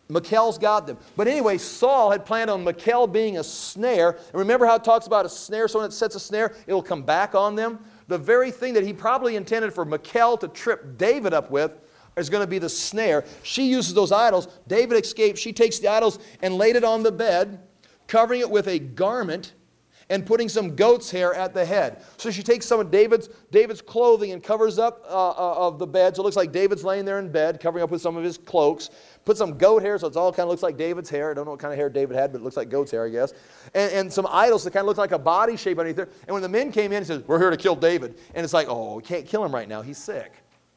Michal's got them. But anyway, Saul had planned on Michal being a snare. And remember how it talks about a snare? So when it sets a snare, it will come back on them. The very thing that he probably intended for Michal to trip David up with is going to be the snare. She uses those idols. David escapes. She takes the idols and laid it on the bed, covering it with a garment and putting some goat's hair at the head. So she takes some of David's clothing and covers up of the bed. So it looks like David's laying there in bed, covering up with some of his cloaks. Put some goat hair, so it all kind of looks like David's hair. I don't know what kind of hair David had, but it looks like goat's hair, I guess. And some idols that kind of look like a body shape underneath there. And when the men came in, he says, we're here to kill David. And it's like, oh, we can't kill him right now. He's sick.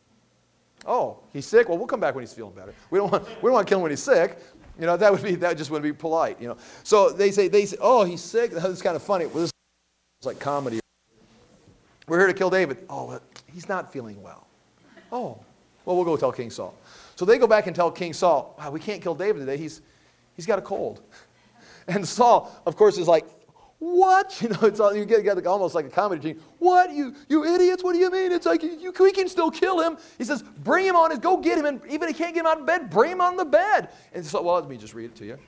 Oh, he's sick? Well, we'll come back when he's feeling better. We don't want to kill him when he's sick. You know, that just wouldn't be polite, you know. So they say, oh, he's sick. That's kind of funny. It's like comedy. We're here to kill David. Oh, well, he's not feeling well. Oh, well, we'll go tell King Saul. So they go back and tell King Saul, wow, we can't kill David today. He's got a cold. And Saul, of course, is like, what? You know, it's all, you get almost like a comedy team. What? You idiots? What do you mean? It's like, we can still kill him. He says, bring him on. Go get him. And even if he can't get him out of bed, bring him on the bed. And so, well, let me just read it to you.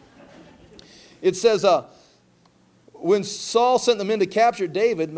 It says, when Saul sent the men to capture David,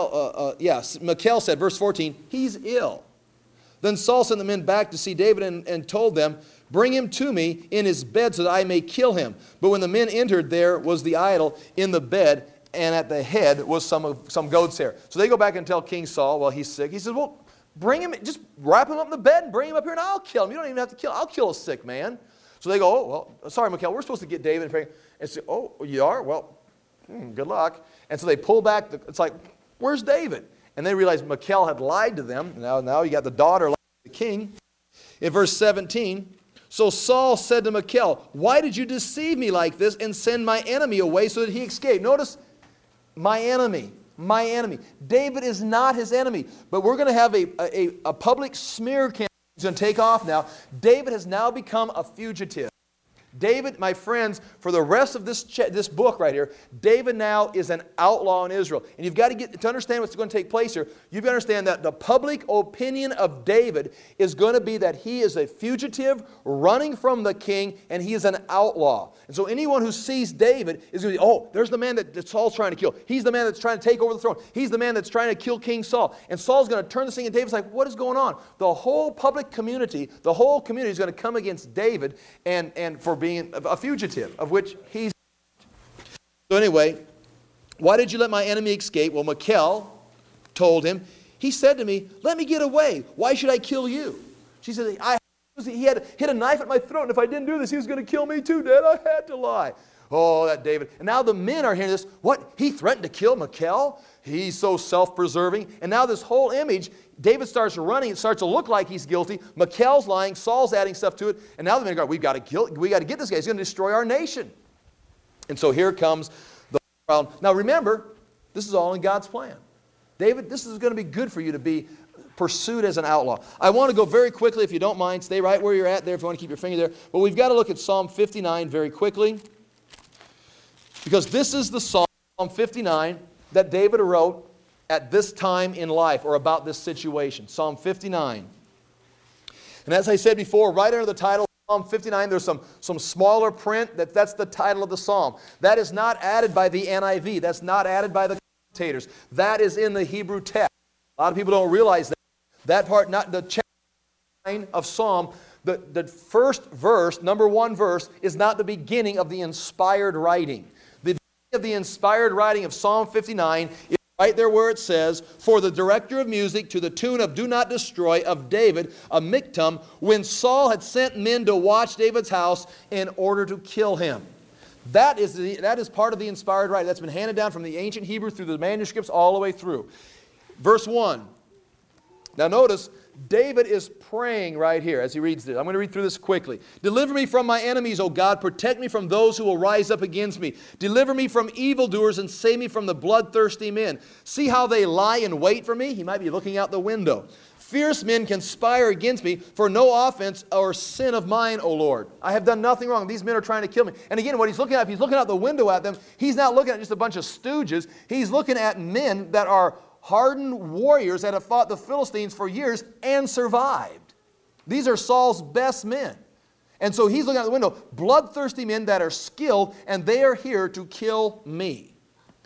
Michal said, verse 14, he's ill. Then Saul sent the men back to see David and told them, bring him to me in his bed so that I may kill him. But when the men entered, there was the idol in the bed, and at the head was some goat's hair. So they go back and tell King Saul, well, he's sick. He says, well, bring him, just wrap him up in the bed and bring him up here and I'll kill him. You don't even have to kill him. I'll kill a sick man. So they go, oh, well, sorry, Michal, we're supposed to get David and pray. And say, oh, you are? Well, good luck. And so they pull back. It's like, where's David? And they realize Michal had lied to them. Now you got the daughter lying to the king. In verse 17, so Saul said to Michal, why did you deceive me like this and send my enemy away so that he escaped? Notice, my enemy. My enemy. David is not his enemy. But we're going to have a public smear campaign. It's going to take off now. David has now become a fugitive. David, my friends, for the rest of this book right here, David now is an outlaw in Israel. And you've got to understand what's going to take place here. You've got to understand that the public opinion of David is going to be that he is a fugitive running from the king, and he is an outlaw. And so anyone who sees David is going to be, oh, there's the man that Saul's trying to kill. He's the man that's trying to take over the throne. He's the man that's trying to kill King Saul. And Saul's going to turn this thing, and David's like, what is going on? The whole public community, the whole community is going to come against David and for being a fugitive, of which he's. So anyway, why did you let my enemy escape? Well, Michal told him, he said to me, let me get away. Why should I kill you? She said, he had hit a knife at my throat, and if I didn't do this, he was going to kill me too, Dad. I had to lie. Oh, that David. And now the men are hearing this. What? He threatened to kill Michal? He's so self-preserving. And now this whole image, David starts running. It starts to look like he's guilty. Michal's lying. Saul's adding stuff to it. And now the men go, we got to get this guy. He's going to destroy our nation. And so here comes the problem. Now remember, this is all in God's plan. David, this is going to be good for you to be pursued as an outlaw. I want to go very quickly, if you don't mind. Stay right where you're at there if you want to keep your finger there. But we've got to look at Psalm 59 very quickly. Because this is the Psalm 59 that David wrote at this time in life, or about this situation. Psalm 59. And as I said before, right under the title Psalm 59, there's some smaller print. That's the title of the psalm. That is not added by the NIV. That's not added by the commentators. That is in the Hebrew text. A lot of people don't realize that. That part, not the chapter 9 of Psalm, the first verse, number 1 verse, is not the beginning of the inspired writing. The beginning of the inspired writing of Psalm 59 is right there where it says, for the director of music to the tune of Do Not Destroy of David, a miktam, when Saul had sent men to watch David's house in order to kill him. That is part of the inspired writing. That's been handed down from the ancient Hebrew through the manuscripts all the way through. Verse 1. Now notice, David is praying right here as he reads this. I'm going to read through this quickly. Deliver me from my enemies, O God. Protect me from those who will rise up against me. Deliver me from evildoers and save me from the bloodthirsty men. See how they lie in wait for me? He might be looking out the window. Fierce men conspire against me for no offense or sin of mine, O Lord. I have done nothing wrong. These men are trying to kill me. And again, what he's looking at, if he's looking out the window at them, he's not looking at just a bunch of stooges. He's looking at men that are hardened warriors that have fought the Philistines for years and survived. These are Saul's best men. And so he's looking out the window, bloodthirsty men that are skilled, and they are here to kill me.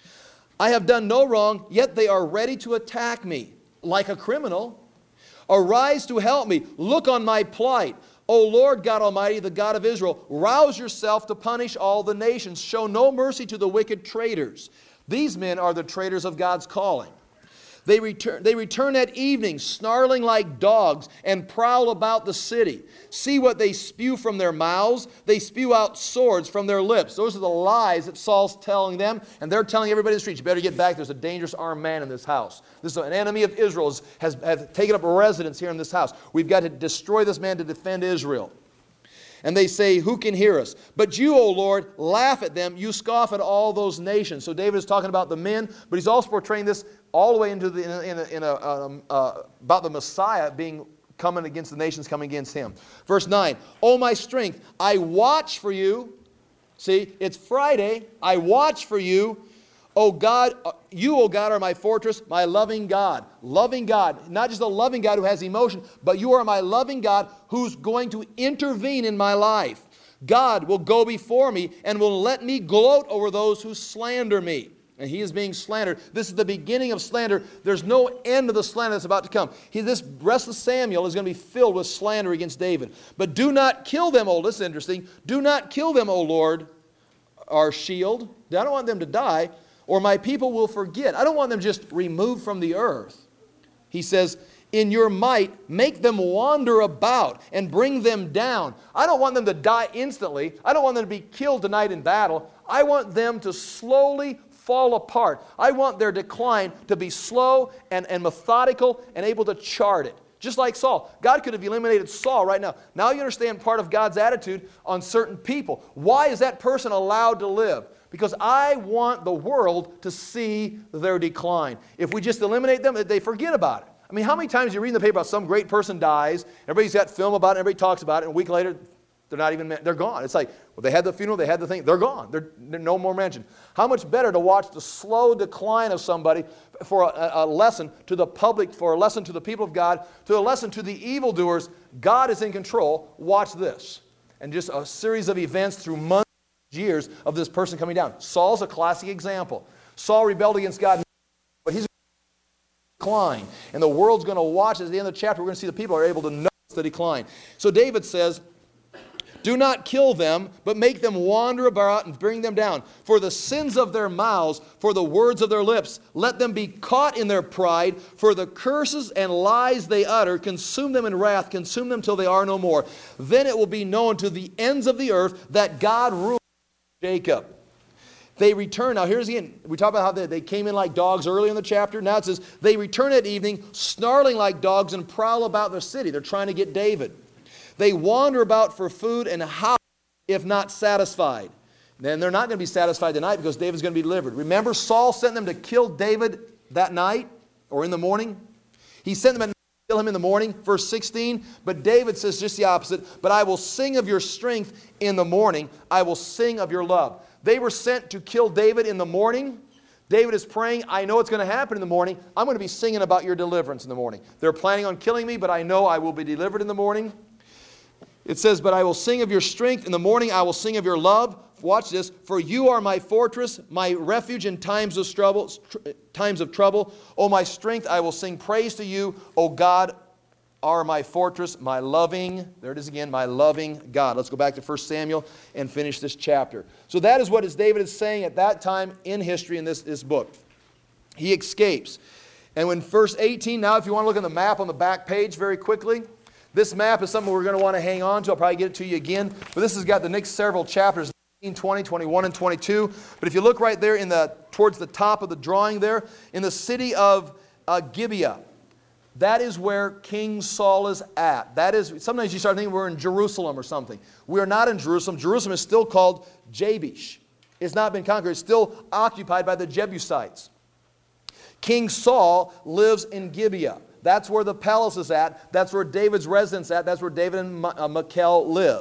I have done no wrong, yet they are ready to attack me like a criminal. Arise to help me. Look on my plight. O Lord God Almighty, the God of Israel, rouse yourself to punish all the nations. Show no mercy to the wicked traitors. These men are the traitors of God's calling. They return at evening, snarling like dogs, and prowl about the city. See what they spew from their mouths. They spew out swords from their lips. Those are the lies that Saul's telling them, and they're telling everybody in the streets, you better get back. There's a dangerous armed man in this house. This is an enemy of Israel has taken up residence here in this house. We've got to destroy this man to defend Israel. And they say, who can hear us? But you, O Lord, laugh at them. You scoff at all those nations. So David is talking about the men, but he's also portraying this all the way into about the Messiah coming against the nations, coming against him. Verse 9, O my strength, I watch for you. See, it's Friday. I watch for you. O God, you, O God, are my fortress, my loving God. Loving God. Not just a loving God who has emotion, but you are my loving God who's going to intervene in my life. God will go before me and will let me gloat over those who slander me. And he is being slandered. This is the beginning of slander. There's no end to the slander that's about to come. This rest of Samuel is going to be filled with slander against David. But do not kill them, O, this is interesting. Do not kill them, O Lord, our shield. I don't want them to die, or my people will forget. I don't want them just removed from the earth. He says, in your might, make them wander about and bring them down. I don't want them to die instantly. I don't want them to be killed tonight in battle. I want them to slowly fall apart. I want their decline to be slow and methodical and able to chart it. Just like Saul. God could have eliminated Saul right now. Now you understand part of God's attitude on certain people. Why is that person allowed to live? Because I want the world to see their decline. If we just eliminate them, they forget about it. I mean, how many times you read in the paper about some great person dies, everybody's got film about it, everybody talks about it, and a week later, they're gone. It's like, well, they had the funeral, they had the thing, they're gone. They're no more mentioned. How much better to watch the slow decline of somebody for a lesson to the public, for a lesson to the people of God, to a lesson to the evildoers. God is in control. Watch this. And just a series of events through months, years of this person coming down. Saul's a classic example. Saul rebelled against God, but he's decline. And the world's going to watch. At the end of the chapter, we're going to see the people are able to notice the decline. So David says, do not kill them, but make them wander about and bring them down. For the sins of their mouths, for the words of their lips, let them be caught in their pride. For the curses and lies they utter, consume them in wrath, consume them till they are no more. Then it will be known to the ends of the earth that God rules Jacob. They return. Now here's again, we talk about how they came in like dogs earlier in the chapter. Now it says, they return at evening, snarling like dogs and prowl about their city. They're trying to get David. They wander about for food and howl if not satisfied. Then they're not going to be satisfied tonight because David's going to be delivered. Remember, Saul sent them to kill David that night or in the morning? He sent them at night to kill him in the morning, verse 16. But David says just the opposite. But I will sing of your strength in the morning. I will sing of your love. They were sent to kill David in the morning. David is praying, I know it's going to happen in the morning. I'm going to be singing about your deliverance in the morning. They're planning on killing me, but I know I will be delivered in the morning. It says, but I will sing of your strength. In the morning I will sing of your love. Watch this. For you are my fortress, my refuge in times of trouble. O my strength, I will sing praise to you. O God, are my fortress, my loving, there it is again, my loving God. Let's go back to 1 Samuel and finish this chapter. So that is what David is saying at that time in history in this book. He escapes. And when verse 18, now if you want to look at the map on the back page very quickly, this map is something we're going to want to hang on to. I'll probably get it to you again. But this has got the next several chapters, 19, 20, 21, and 22. But if you look right there towards the top of the drawing there, in the city of Gibeah, that is where King Saul is at. That is, sometimes you start thinking we're in Jerusalem or something. We are not in Jerusalem. Jerusalem is still called Jabesh. It's not been conquered. It's still occupied by the Jebusites. King Saul lives in Gibeah. That's where the palace is at. That's where David's residence at. That's where David and Michal live.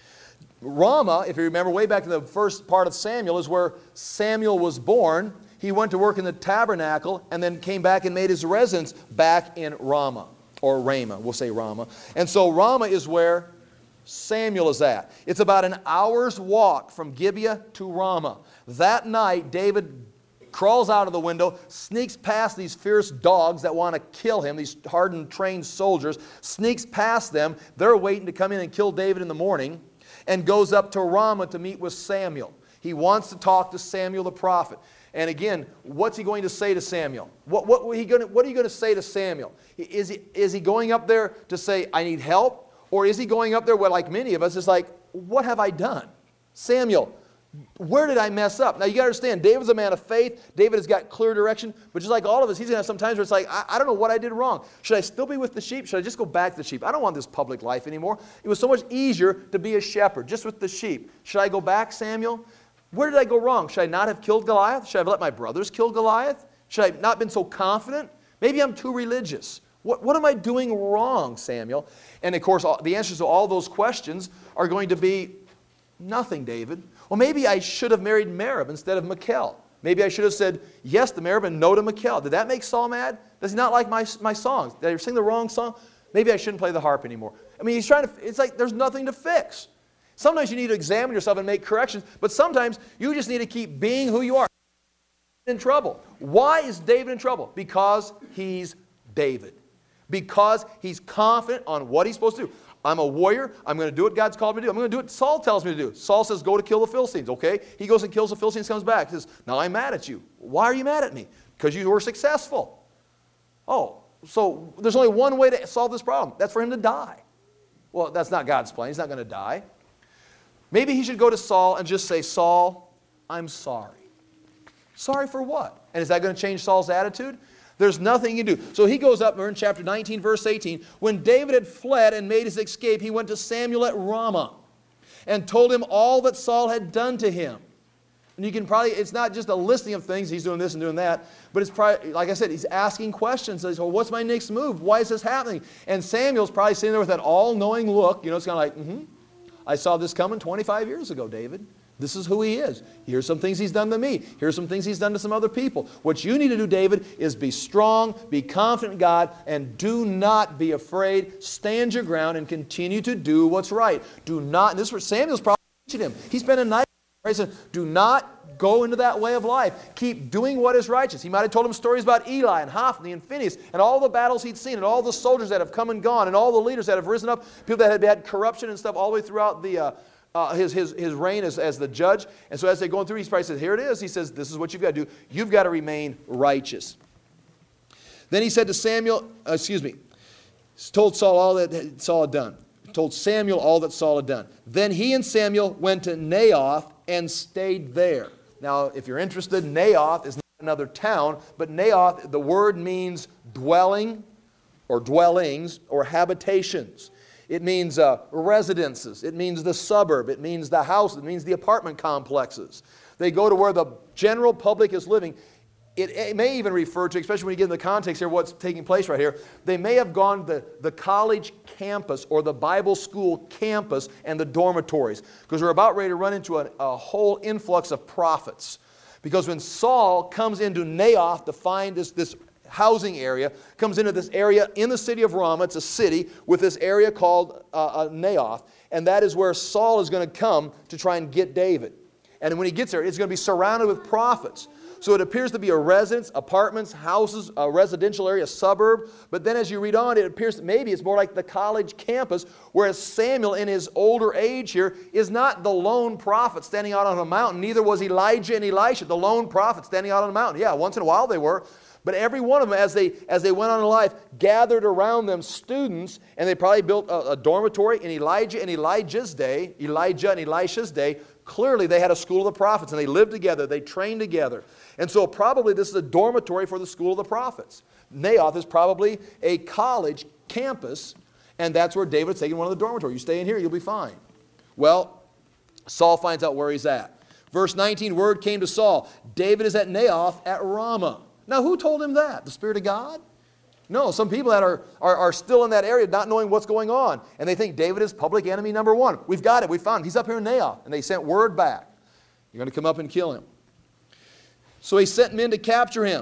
Ramah, if you remember way back in the first part of Samuel, is where Samuel was born. He went to work in the tabernacle and then came back and made his residence back in Ramah, or Ramah. We'll say Ramah. And so Ramah is where Samuel is at. It's about an hour's walk from Gibeah to Ramah. That night, David crawls out of the window, sneaks past these fierce dogs that want to kill him, these hardened, trained soldiers, sneaks past them. They're waiting to come in and kill David in the morning, and goes up to Ramah to meet with Samuel. He wants to talk to Samuel the prophet. And again, what's he going to say to Samuel? What are you going to say to Samuel? Is he going up there to say, I need help? Or is he going up there, well, like many of us, it's like, what have I done? Samuel, where did I mess up? Now, you got to understand, David's a man of faith. David has got clear direction. But just like all of us, he's going to have some times where it's like, I don't know what I did wrong. Should I still be with the sheep? Should I just go back to the sheep? I don't want this public life anymore. It was so much easier to be a shepherd, just with the sheep. Should I go back, Samuel? Where did I go wrong? Should I not have killed Goliath? Should I have let my brothers kill Goliath? Should I not have been so confident? Maybe I'm too religious. What am I doing wrong, Samuel? And of course, the answers to all those questions are going to be nothing, David. Well, maybe I should have married Merab instead of Michal. Maybe I should have said yes to Merab and no to Michal. Did that make Saul mad? Does he not like my songs? Did I sing the wrong song? Maybe I shouldn't play the harp anymore. I mean, it's like there's nothing to fix. Sometimes you need to examine yourself and make corrections, but sometimes you just need to keep being who you are. In trouble. Why is David in trouble? Because he's David. Because he's confident on what he's supposed to do. I'm a warrior. I'm going to do what God's called me to do. I'm going to do what Saul tells me to do. Saul says, go to kill the Philistines. Okay? He goes and kills the Philistines, comes back. He says, now I'm mad at you. Why are you mad at me? Because you were successful. Oh, so there's only one way to solve this problem. That's for him to die. Well, that's not God's plan. He's not going to die. Maybe he should go to Saul and just say, Saul, I'm sorry. Sorry for what? And is that going to change Saul's attitude? There's nothing you can do. So he goes up, we're in chapter 19, verse 18. When David had fled and made his escape, he went to Samuel at Ramah and told him all that Saul had done to him. And you can probably, it's not just a listing of things, he's doing this and doing that, but it's probably, like I said, he's asking questions. He says, well, what's my next move? Why is this happening? And Samuel's probably sitting there with that all-knowing look. You know, it's kind of like, I saw this coming 25 years ago, David. This is who he is. Here's some things he's done to me. Here's some things he's done to some other people. What you need to do, David, is be strong, be confident in God, and do not be afraid. Stand your ground and continue to do what's right. Do not, and this is what Samuel's probably teaching him. He spent a night, he said, do not go into that way of life. Keep doing what is righteous. He might have told him stories about Eli and Hophni and Phinehas and all the battles he'd seen and all the soldiers that have come and gone and all the leaders that have risen up, people that had had corruption and stuff all the way throughout the his reign as the judge. And so as they're going through, he probably says, here it is. He says, this is what you've got to do. You've got to remain righteous. Then he said to Samuel, told Saul all that Saul had done. Told Samuel all that Saul had done. Then he and Samuel went to Naioth and stayed there. Now, if you're interested, Naioth is not another town, but Naioth, the word means dwelling or dwellings or habitations. It means residences. It means the suburb. It means the house. It means the apartment complexes. They go to where the general public is living. It may even refer to, especially when you get in the context here, what's taking place right here, they may have gone to the college campus or the Bible school campus and the dormitories, because we're about ready to run into a whole influx of prophets. Because when Saul comes into Naioth to find this housing area, comes into this area in the city of Ramah. It's a city with this area called Naioth, and that is where Saul is going to come to try and get David. And when he gets there, it's going to be surrounded with prophets. So it appears to be a residence, apartments, houses, a residential area, a suburb. But then as you read on, it appears that maybe it's more like the college campus, whereas Samuel in his older age here is not the lone prophet standing out on a mountain. Neither was Elijah and Elisha, the lone prophet standing out on a mountain. Yeah, once in a while they were. But every one of them, as they went on in life, gathered around them students, and they probably built a dormitory in Elijah and Elisha's day. Clearly they had a school of the prophets, and they lived together, they trained together. And so probably this is a dormitory for the school of the prophets. Naioth is probably a college campus, and that's where David's taking one of the dormitories. You stay in here, you'll be fine. Well, Saul finds out where he's at. Verse 19, word came to Saul, David is at Naioth at Ramah. Now, who told him that? The Spirit of God? No, some people that are still in that area not knowing what's going on. And they think David is public enemy number one. We've got it. We found him. He's up here in Naioth. And they sent word back. You're going to come up and kill him. So he sent men to capture him.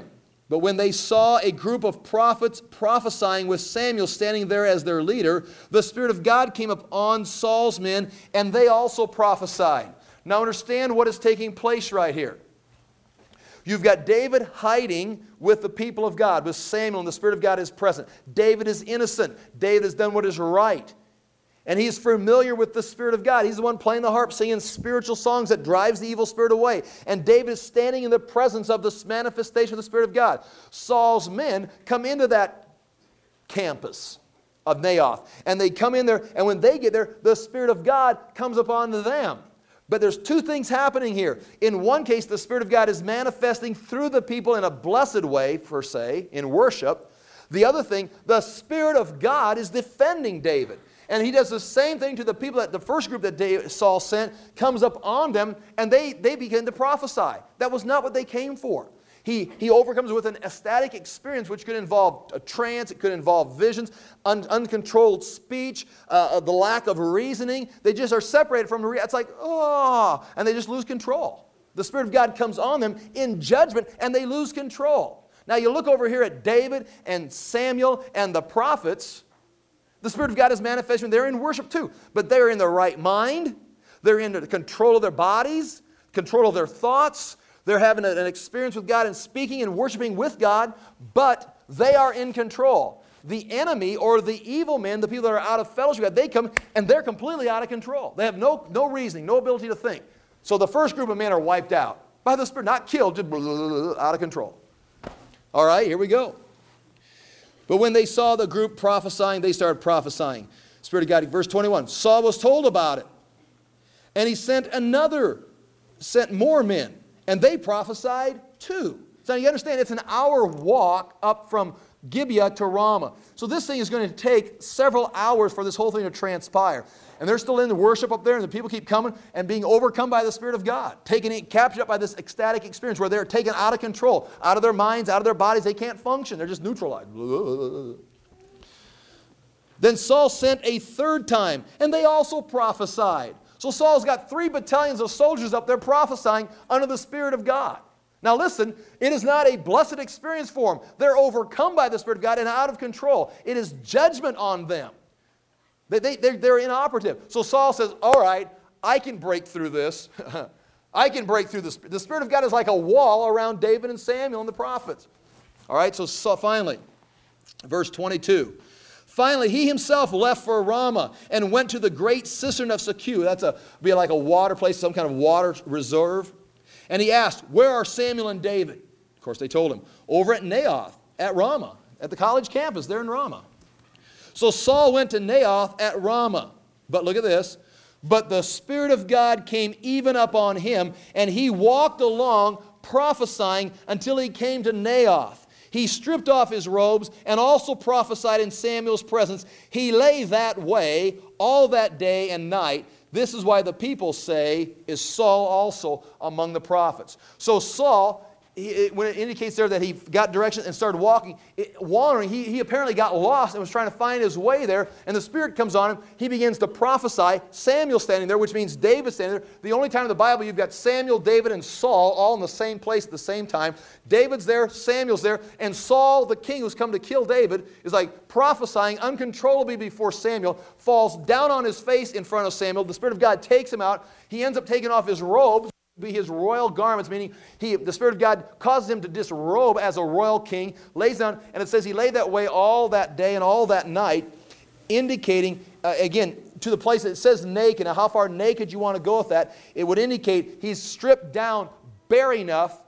But when they saw a group of prophets prophesying with Samuel standing there as their leader, the Spirit of God came upon Saul's men, and they also prophesied. Now understand what is taking place right here. You've got David hiding with the people of God, with Samuel, and the Spirit of God is present. David is innocent. David has done what is right. And he's familiar with the Spirit of God. He's the one playing the harp, singing spiritual songs that drives the evil spirit away. And David is standing in the presence of this manifestation of the Spirit of God. Saul's men come into that campus of Naioth. And they come in there, and when they get there, the Spirit of God comes upon them. But there's two things happening here. In one case, the Spirit of God is manifesting through the people in a blessed way, per se, in worship. The other thing, the Spirit of God is defending David. And he does the same thing to the people that the first group that Saul sent comes up on them, and they begin to prophesy. That was not what they came for. He overcomes with an ecstatic experience, which could involve a trance, it could involve visions, uncontrolled speech, the lack of reasoning. They just are separated from the reality. It's like, oh, and they just lose control. The Spirit of God comes on them in judgment, and they lose control. Now you look over here at David and Samuel and the prophets. The Spirit of God is manifesting. They're in worship too. But they're in the right mind. They're in the control of their bodies, control of their thoughts. They're having an experience with God and speaking and worshiping with God, but they are in control. The enemy or the evil men, the people that are out of fellowship with God, they come and they're completely out of control. They have no reasoning, no ability to think. So the first group of men are wiped out by the Spirit, not killed, just out of control. All right, here we go. But when they saw the group prophesying, they started prophesying. Spirit of God, verse 21, Saul was told about it. And he sent more men, and they prophesied too. So you understand, it's an hour walk up from Gibeah to Ramah. So this thing is going to take several hours for this whole thing to transpire. And they're still in the worship up there, and the people keep coming and being overcome by the Spirit of God, captured up by this ecstatic experience where they're taken out of control, out of their minds, out of their bodies. They can't function. They're just neutralized. Then Saul sent a third time, and they also prophesied. So Saul's got 3 battalions of soldiers up there prophesying under the Spirit of God. Now listen, it is not a blessed experience for them. They're overcome by the Spirit of God and out of control. It is judgment on them. They're inoperative. So Saul says, all right, I can break through this. I can break through this. The Spirit of God is like a wall around David and Samuel and the prophets. All right, so finally, verse 22. Finally, he himself left for Ramah and went to the great cistern of Secu. That's be like a water place, some kind of water reserve. And he asked, where are Samuel and David? Of course, they told him, over at Naioth, at Ramah, at the college campus there in Ramah. So Saul went to Naioth at Ramah. But look at this. But the Spirit of God came even up on him, and he walked along prophesying until he came to Naioth. He stripped off his robes and also prophesied in Samuel's presence. He lay that way all that day and night. This is why the people say, is Saul also among the prophets? So Saul, when it indicates there that he got direction and started wandering, he apparently got lost and was trying to find his way there, and the Spirit comes on him. He begins to prophesy. Samuel standing there, which means David standing there. The only time in the Bible you've got Samuel, David, and Saul all in the same place at the same time. David's there, Samuel's there, and Saul, the king who's come to kill David, is like prophesying uncontrollably before Samuel, falls down on his face in front of Samuel. The Spirit of God takes him out. He ends up taking off his robes, be his royal garments, meaning the Spirit of God causes him to disrobe as a royal king, lays down, and it says he lay that way all that day and all that night, indicating, again, to the place that it says naked. Now, how far naked you want to go with that, it would indicate he's stripped down bare enough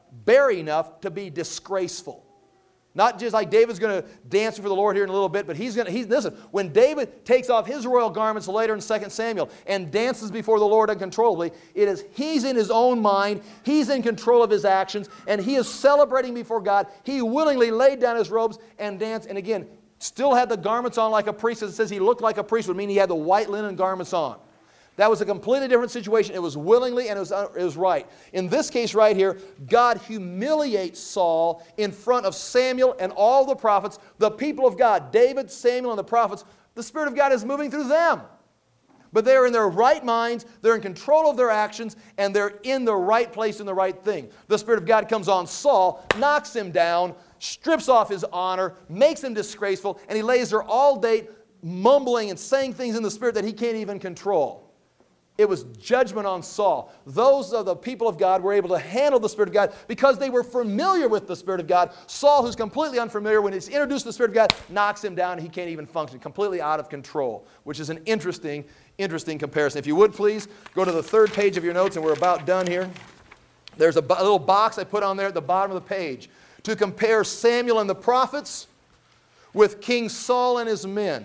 to be disgraceful. Not just like David's going to dance for the Lord here in a little bit, but listen, when David takes off his royal garments later in 2 Samuel and dances before the Lord uncontrollably, he's in his own mind, he's in control of his actions, and he is celebrating before God. He willingly laid down his robes and danced, and again, still had the garments on like a priest. It says he looked like a priest, would mean he had the white linen garments on. That was a completely different situation. It was willingly and it was right. In this case right here, God humiliates Saul in front of Samuel and all the prophets, the people of God, David, Samuel, and the prophets. The Spirit of God is moving through them. But they're in their right minds, they're in control of their actions, and they're in the right place and the right thing. The Spirit of God comes on Saul, knocks him down, strips off his honor, makes him disgraceful, and he lays there all day mumbling and saying things in the Spirit that he can't even control. It was judgment on Saul. Those of the people of God were able to handle the Spirit of God because they were familiar with the Spirit of God. Saul, who's completely unfamiliar, when he's introduced to the Spirit of God, knocks him down and he can't even function, completely out of control, which is an interesting comparison. If you would please, go to the third page of your notes, and we're about done here. There's a little box I put on there at the bottom of the page to compare Samuel and the prophets with King Saul and his men.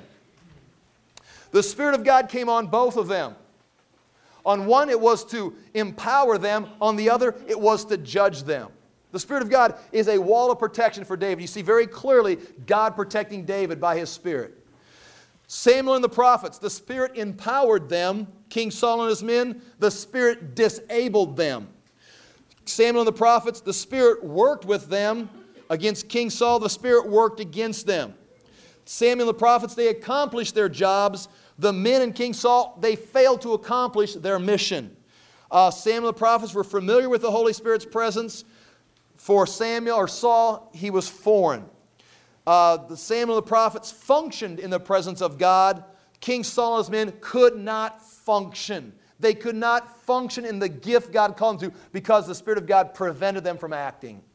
The Spirit of God came on both of them. On one, it was to empower them. On the other, it was to judge them. The Spirit of God is a wall of protection for David. You see very clearly God protecting David by His Spirit. Samuel and the prophets, the Spirit empowered them. King Saul and his men, the Spirit disabled them. Samuel and the prophets, the Spirit worked with them. Against King Saul, the Spirit worked against them. Samuel and the prophets, they accomplished their jobs. The men and King Saul, they failed to accomplish their mission. Samuel and the prophets were familiar with the Holy Spirit's presence. For Samuel or Saul, he was foreign. The Samuel and the prophets functioned in the presence of God. King Saul and his men could not function. They could not function in the gift God called them to because the Spirit of God prevented them from acting.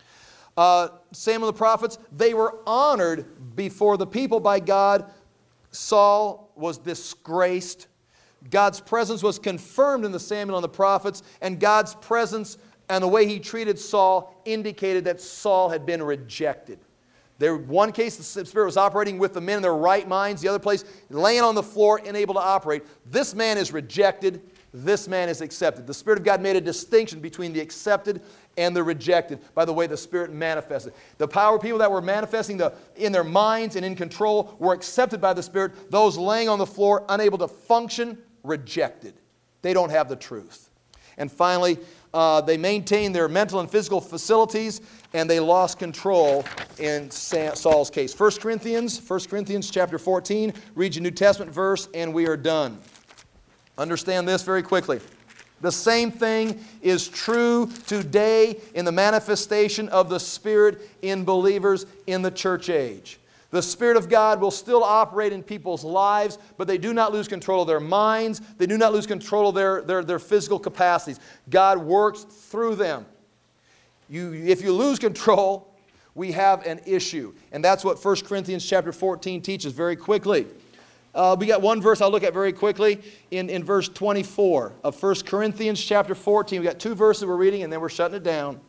Samuel and the prophets, they were honored before the people by God. Saul was disgraced. God's presence was confirmed in the Samuel and the prophets, and God's presence and the way He treated Saul indicated that Saul had been rejected. One case, the Spirit was operating with the men in their right minds. The other place, laying on the floor, unable to operate. This man is rejected. This man is accepted. The Spirit of God made a distinction between the accepted and the rejected by the way the Spirit manifested. The power people that were manifesting in their minds and in control were accepted by the Spirit. Those laying on the floor, unable to function, rejected. They don't have the truth. And finally, they maintained their mental and physical facilities, and they lost control in Saul's case. 1 Corinthians chapter 14. Read your New Testament verse, and we are done. Understand this very quickly. The same thing is true today in the manifestation of the Spirit in believers in the church age. The Spirit of God will still operate in people's lives, but they do not lose control of their minds. They do not lose control of their physical capacities. God works through them. If you lose control, we have an issue. And that's what 1 Corinthians chapter 14 teaches very quickly. We got one verse I'll look at very quickly in verse 24 of 1 Corinthians chapter 14. We got two verses we're reading, and then we're shutting it down.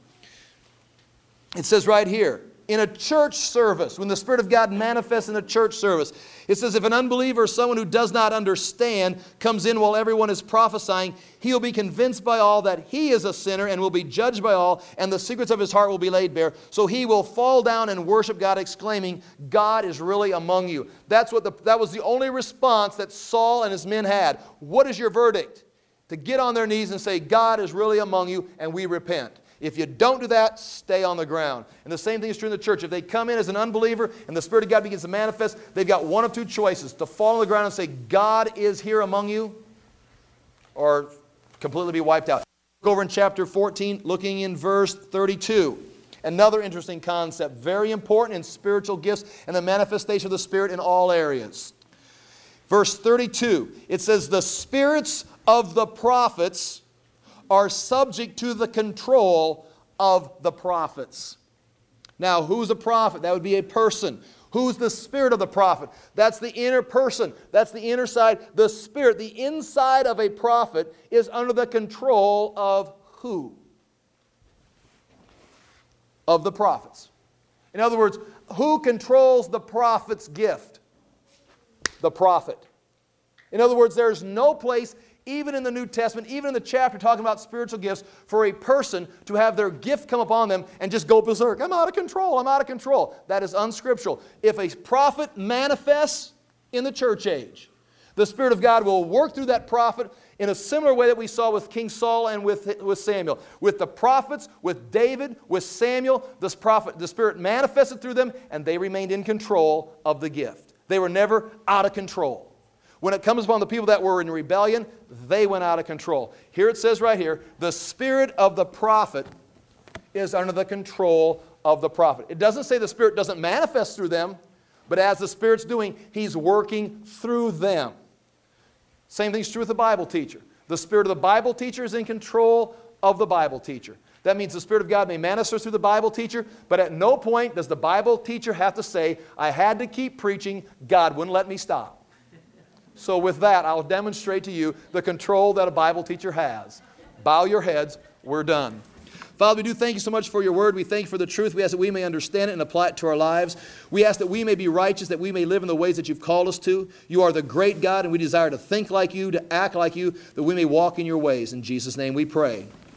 It says right here, in a church service, when the Spirit of God manifests in a church service, it says, if an unbeliever or someone who does not understand comes in while everyone is prophesying, he will be convinced by all that he is a sinner and will be judged by all, and the secrets of his heart will be laid bare. So he will fall down and worship God, exclaiming, God is really among you. That was the only response that Saul and his men had. What is your verdict? To get on their knees and say, God is really among you, and we repent. If you don't do that, stay on the ground. And the same thing is true in the church. If they come in as an unbeliever and the Spirit of God begins to manifest, they've got one of two choices: to fall on the ground and say, God is here among you, or completely be wiped out. Go over in chapter 14, looking in verse 32. Another interesting concept, very important in spiritual gifts and the manifestation of the Spirit in all areas. Verse 32, it says, the spirits of the prophets are subject to the control of the prophets. Now, who's a prophet? That would be a person. Who's the spirit of the prophet? That's the inner person. That's the inner side. The spirit, the inside of a prophet is under the control of who? Of the prophets. In other words, who controls the prophet's gift? The prophet. In other words, there's no place, even in the New Testament, even in the chapter talking about spiritual gifts, for a person to have their gift come upon them and just go berserk. I'm out of control. I'm out of control. That is unscriptural. If a prophet manifests in the church age, the Spirit of God will work through that prophet in a similar way that we saw with King Saul and with Samuel. With the prophets, with David, with Samuel, the Spirit manifested through them, and they remained in control of the gift. They were never out of control. When it comes upon the people that were in rebellion, they went out of control. Here it says right here, the spirit of the prophet is under the control of the prophet. It doesn't say the Spirit doesn't manifest through them, but as the Spirit's doing, He's working through them. Same thing's true with the Bible teacher. The Spirit of the Bible teacher is in control of the Bible teacher. That means the Spirit of God may manifest through the Bible teacher, but at no point does the Bible teacher have to say, I had to keep preaching, God wouldn't let me stop. So with that, I'll demonstrate to you the control that a Bible teacher has. Bow your heads, we're done. Father, we do thank you so much for your word. We thank you for the truth. We ask that we may understand it and apply it to our lives. We ask that we may be righteous, that we may live in the ways that you've called us to. You are the great God, and we desire to think like you, to act like you, that we may walk in your ways. In Jesus' name we pray.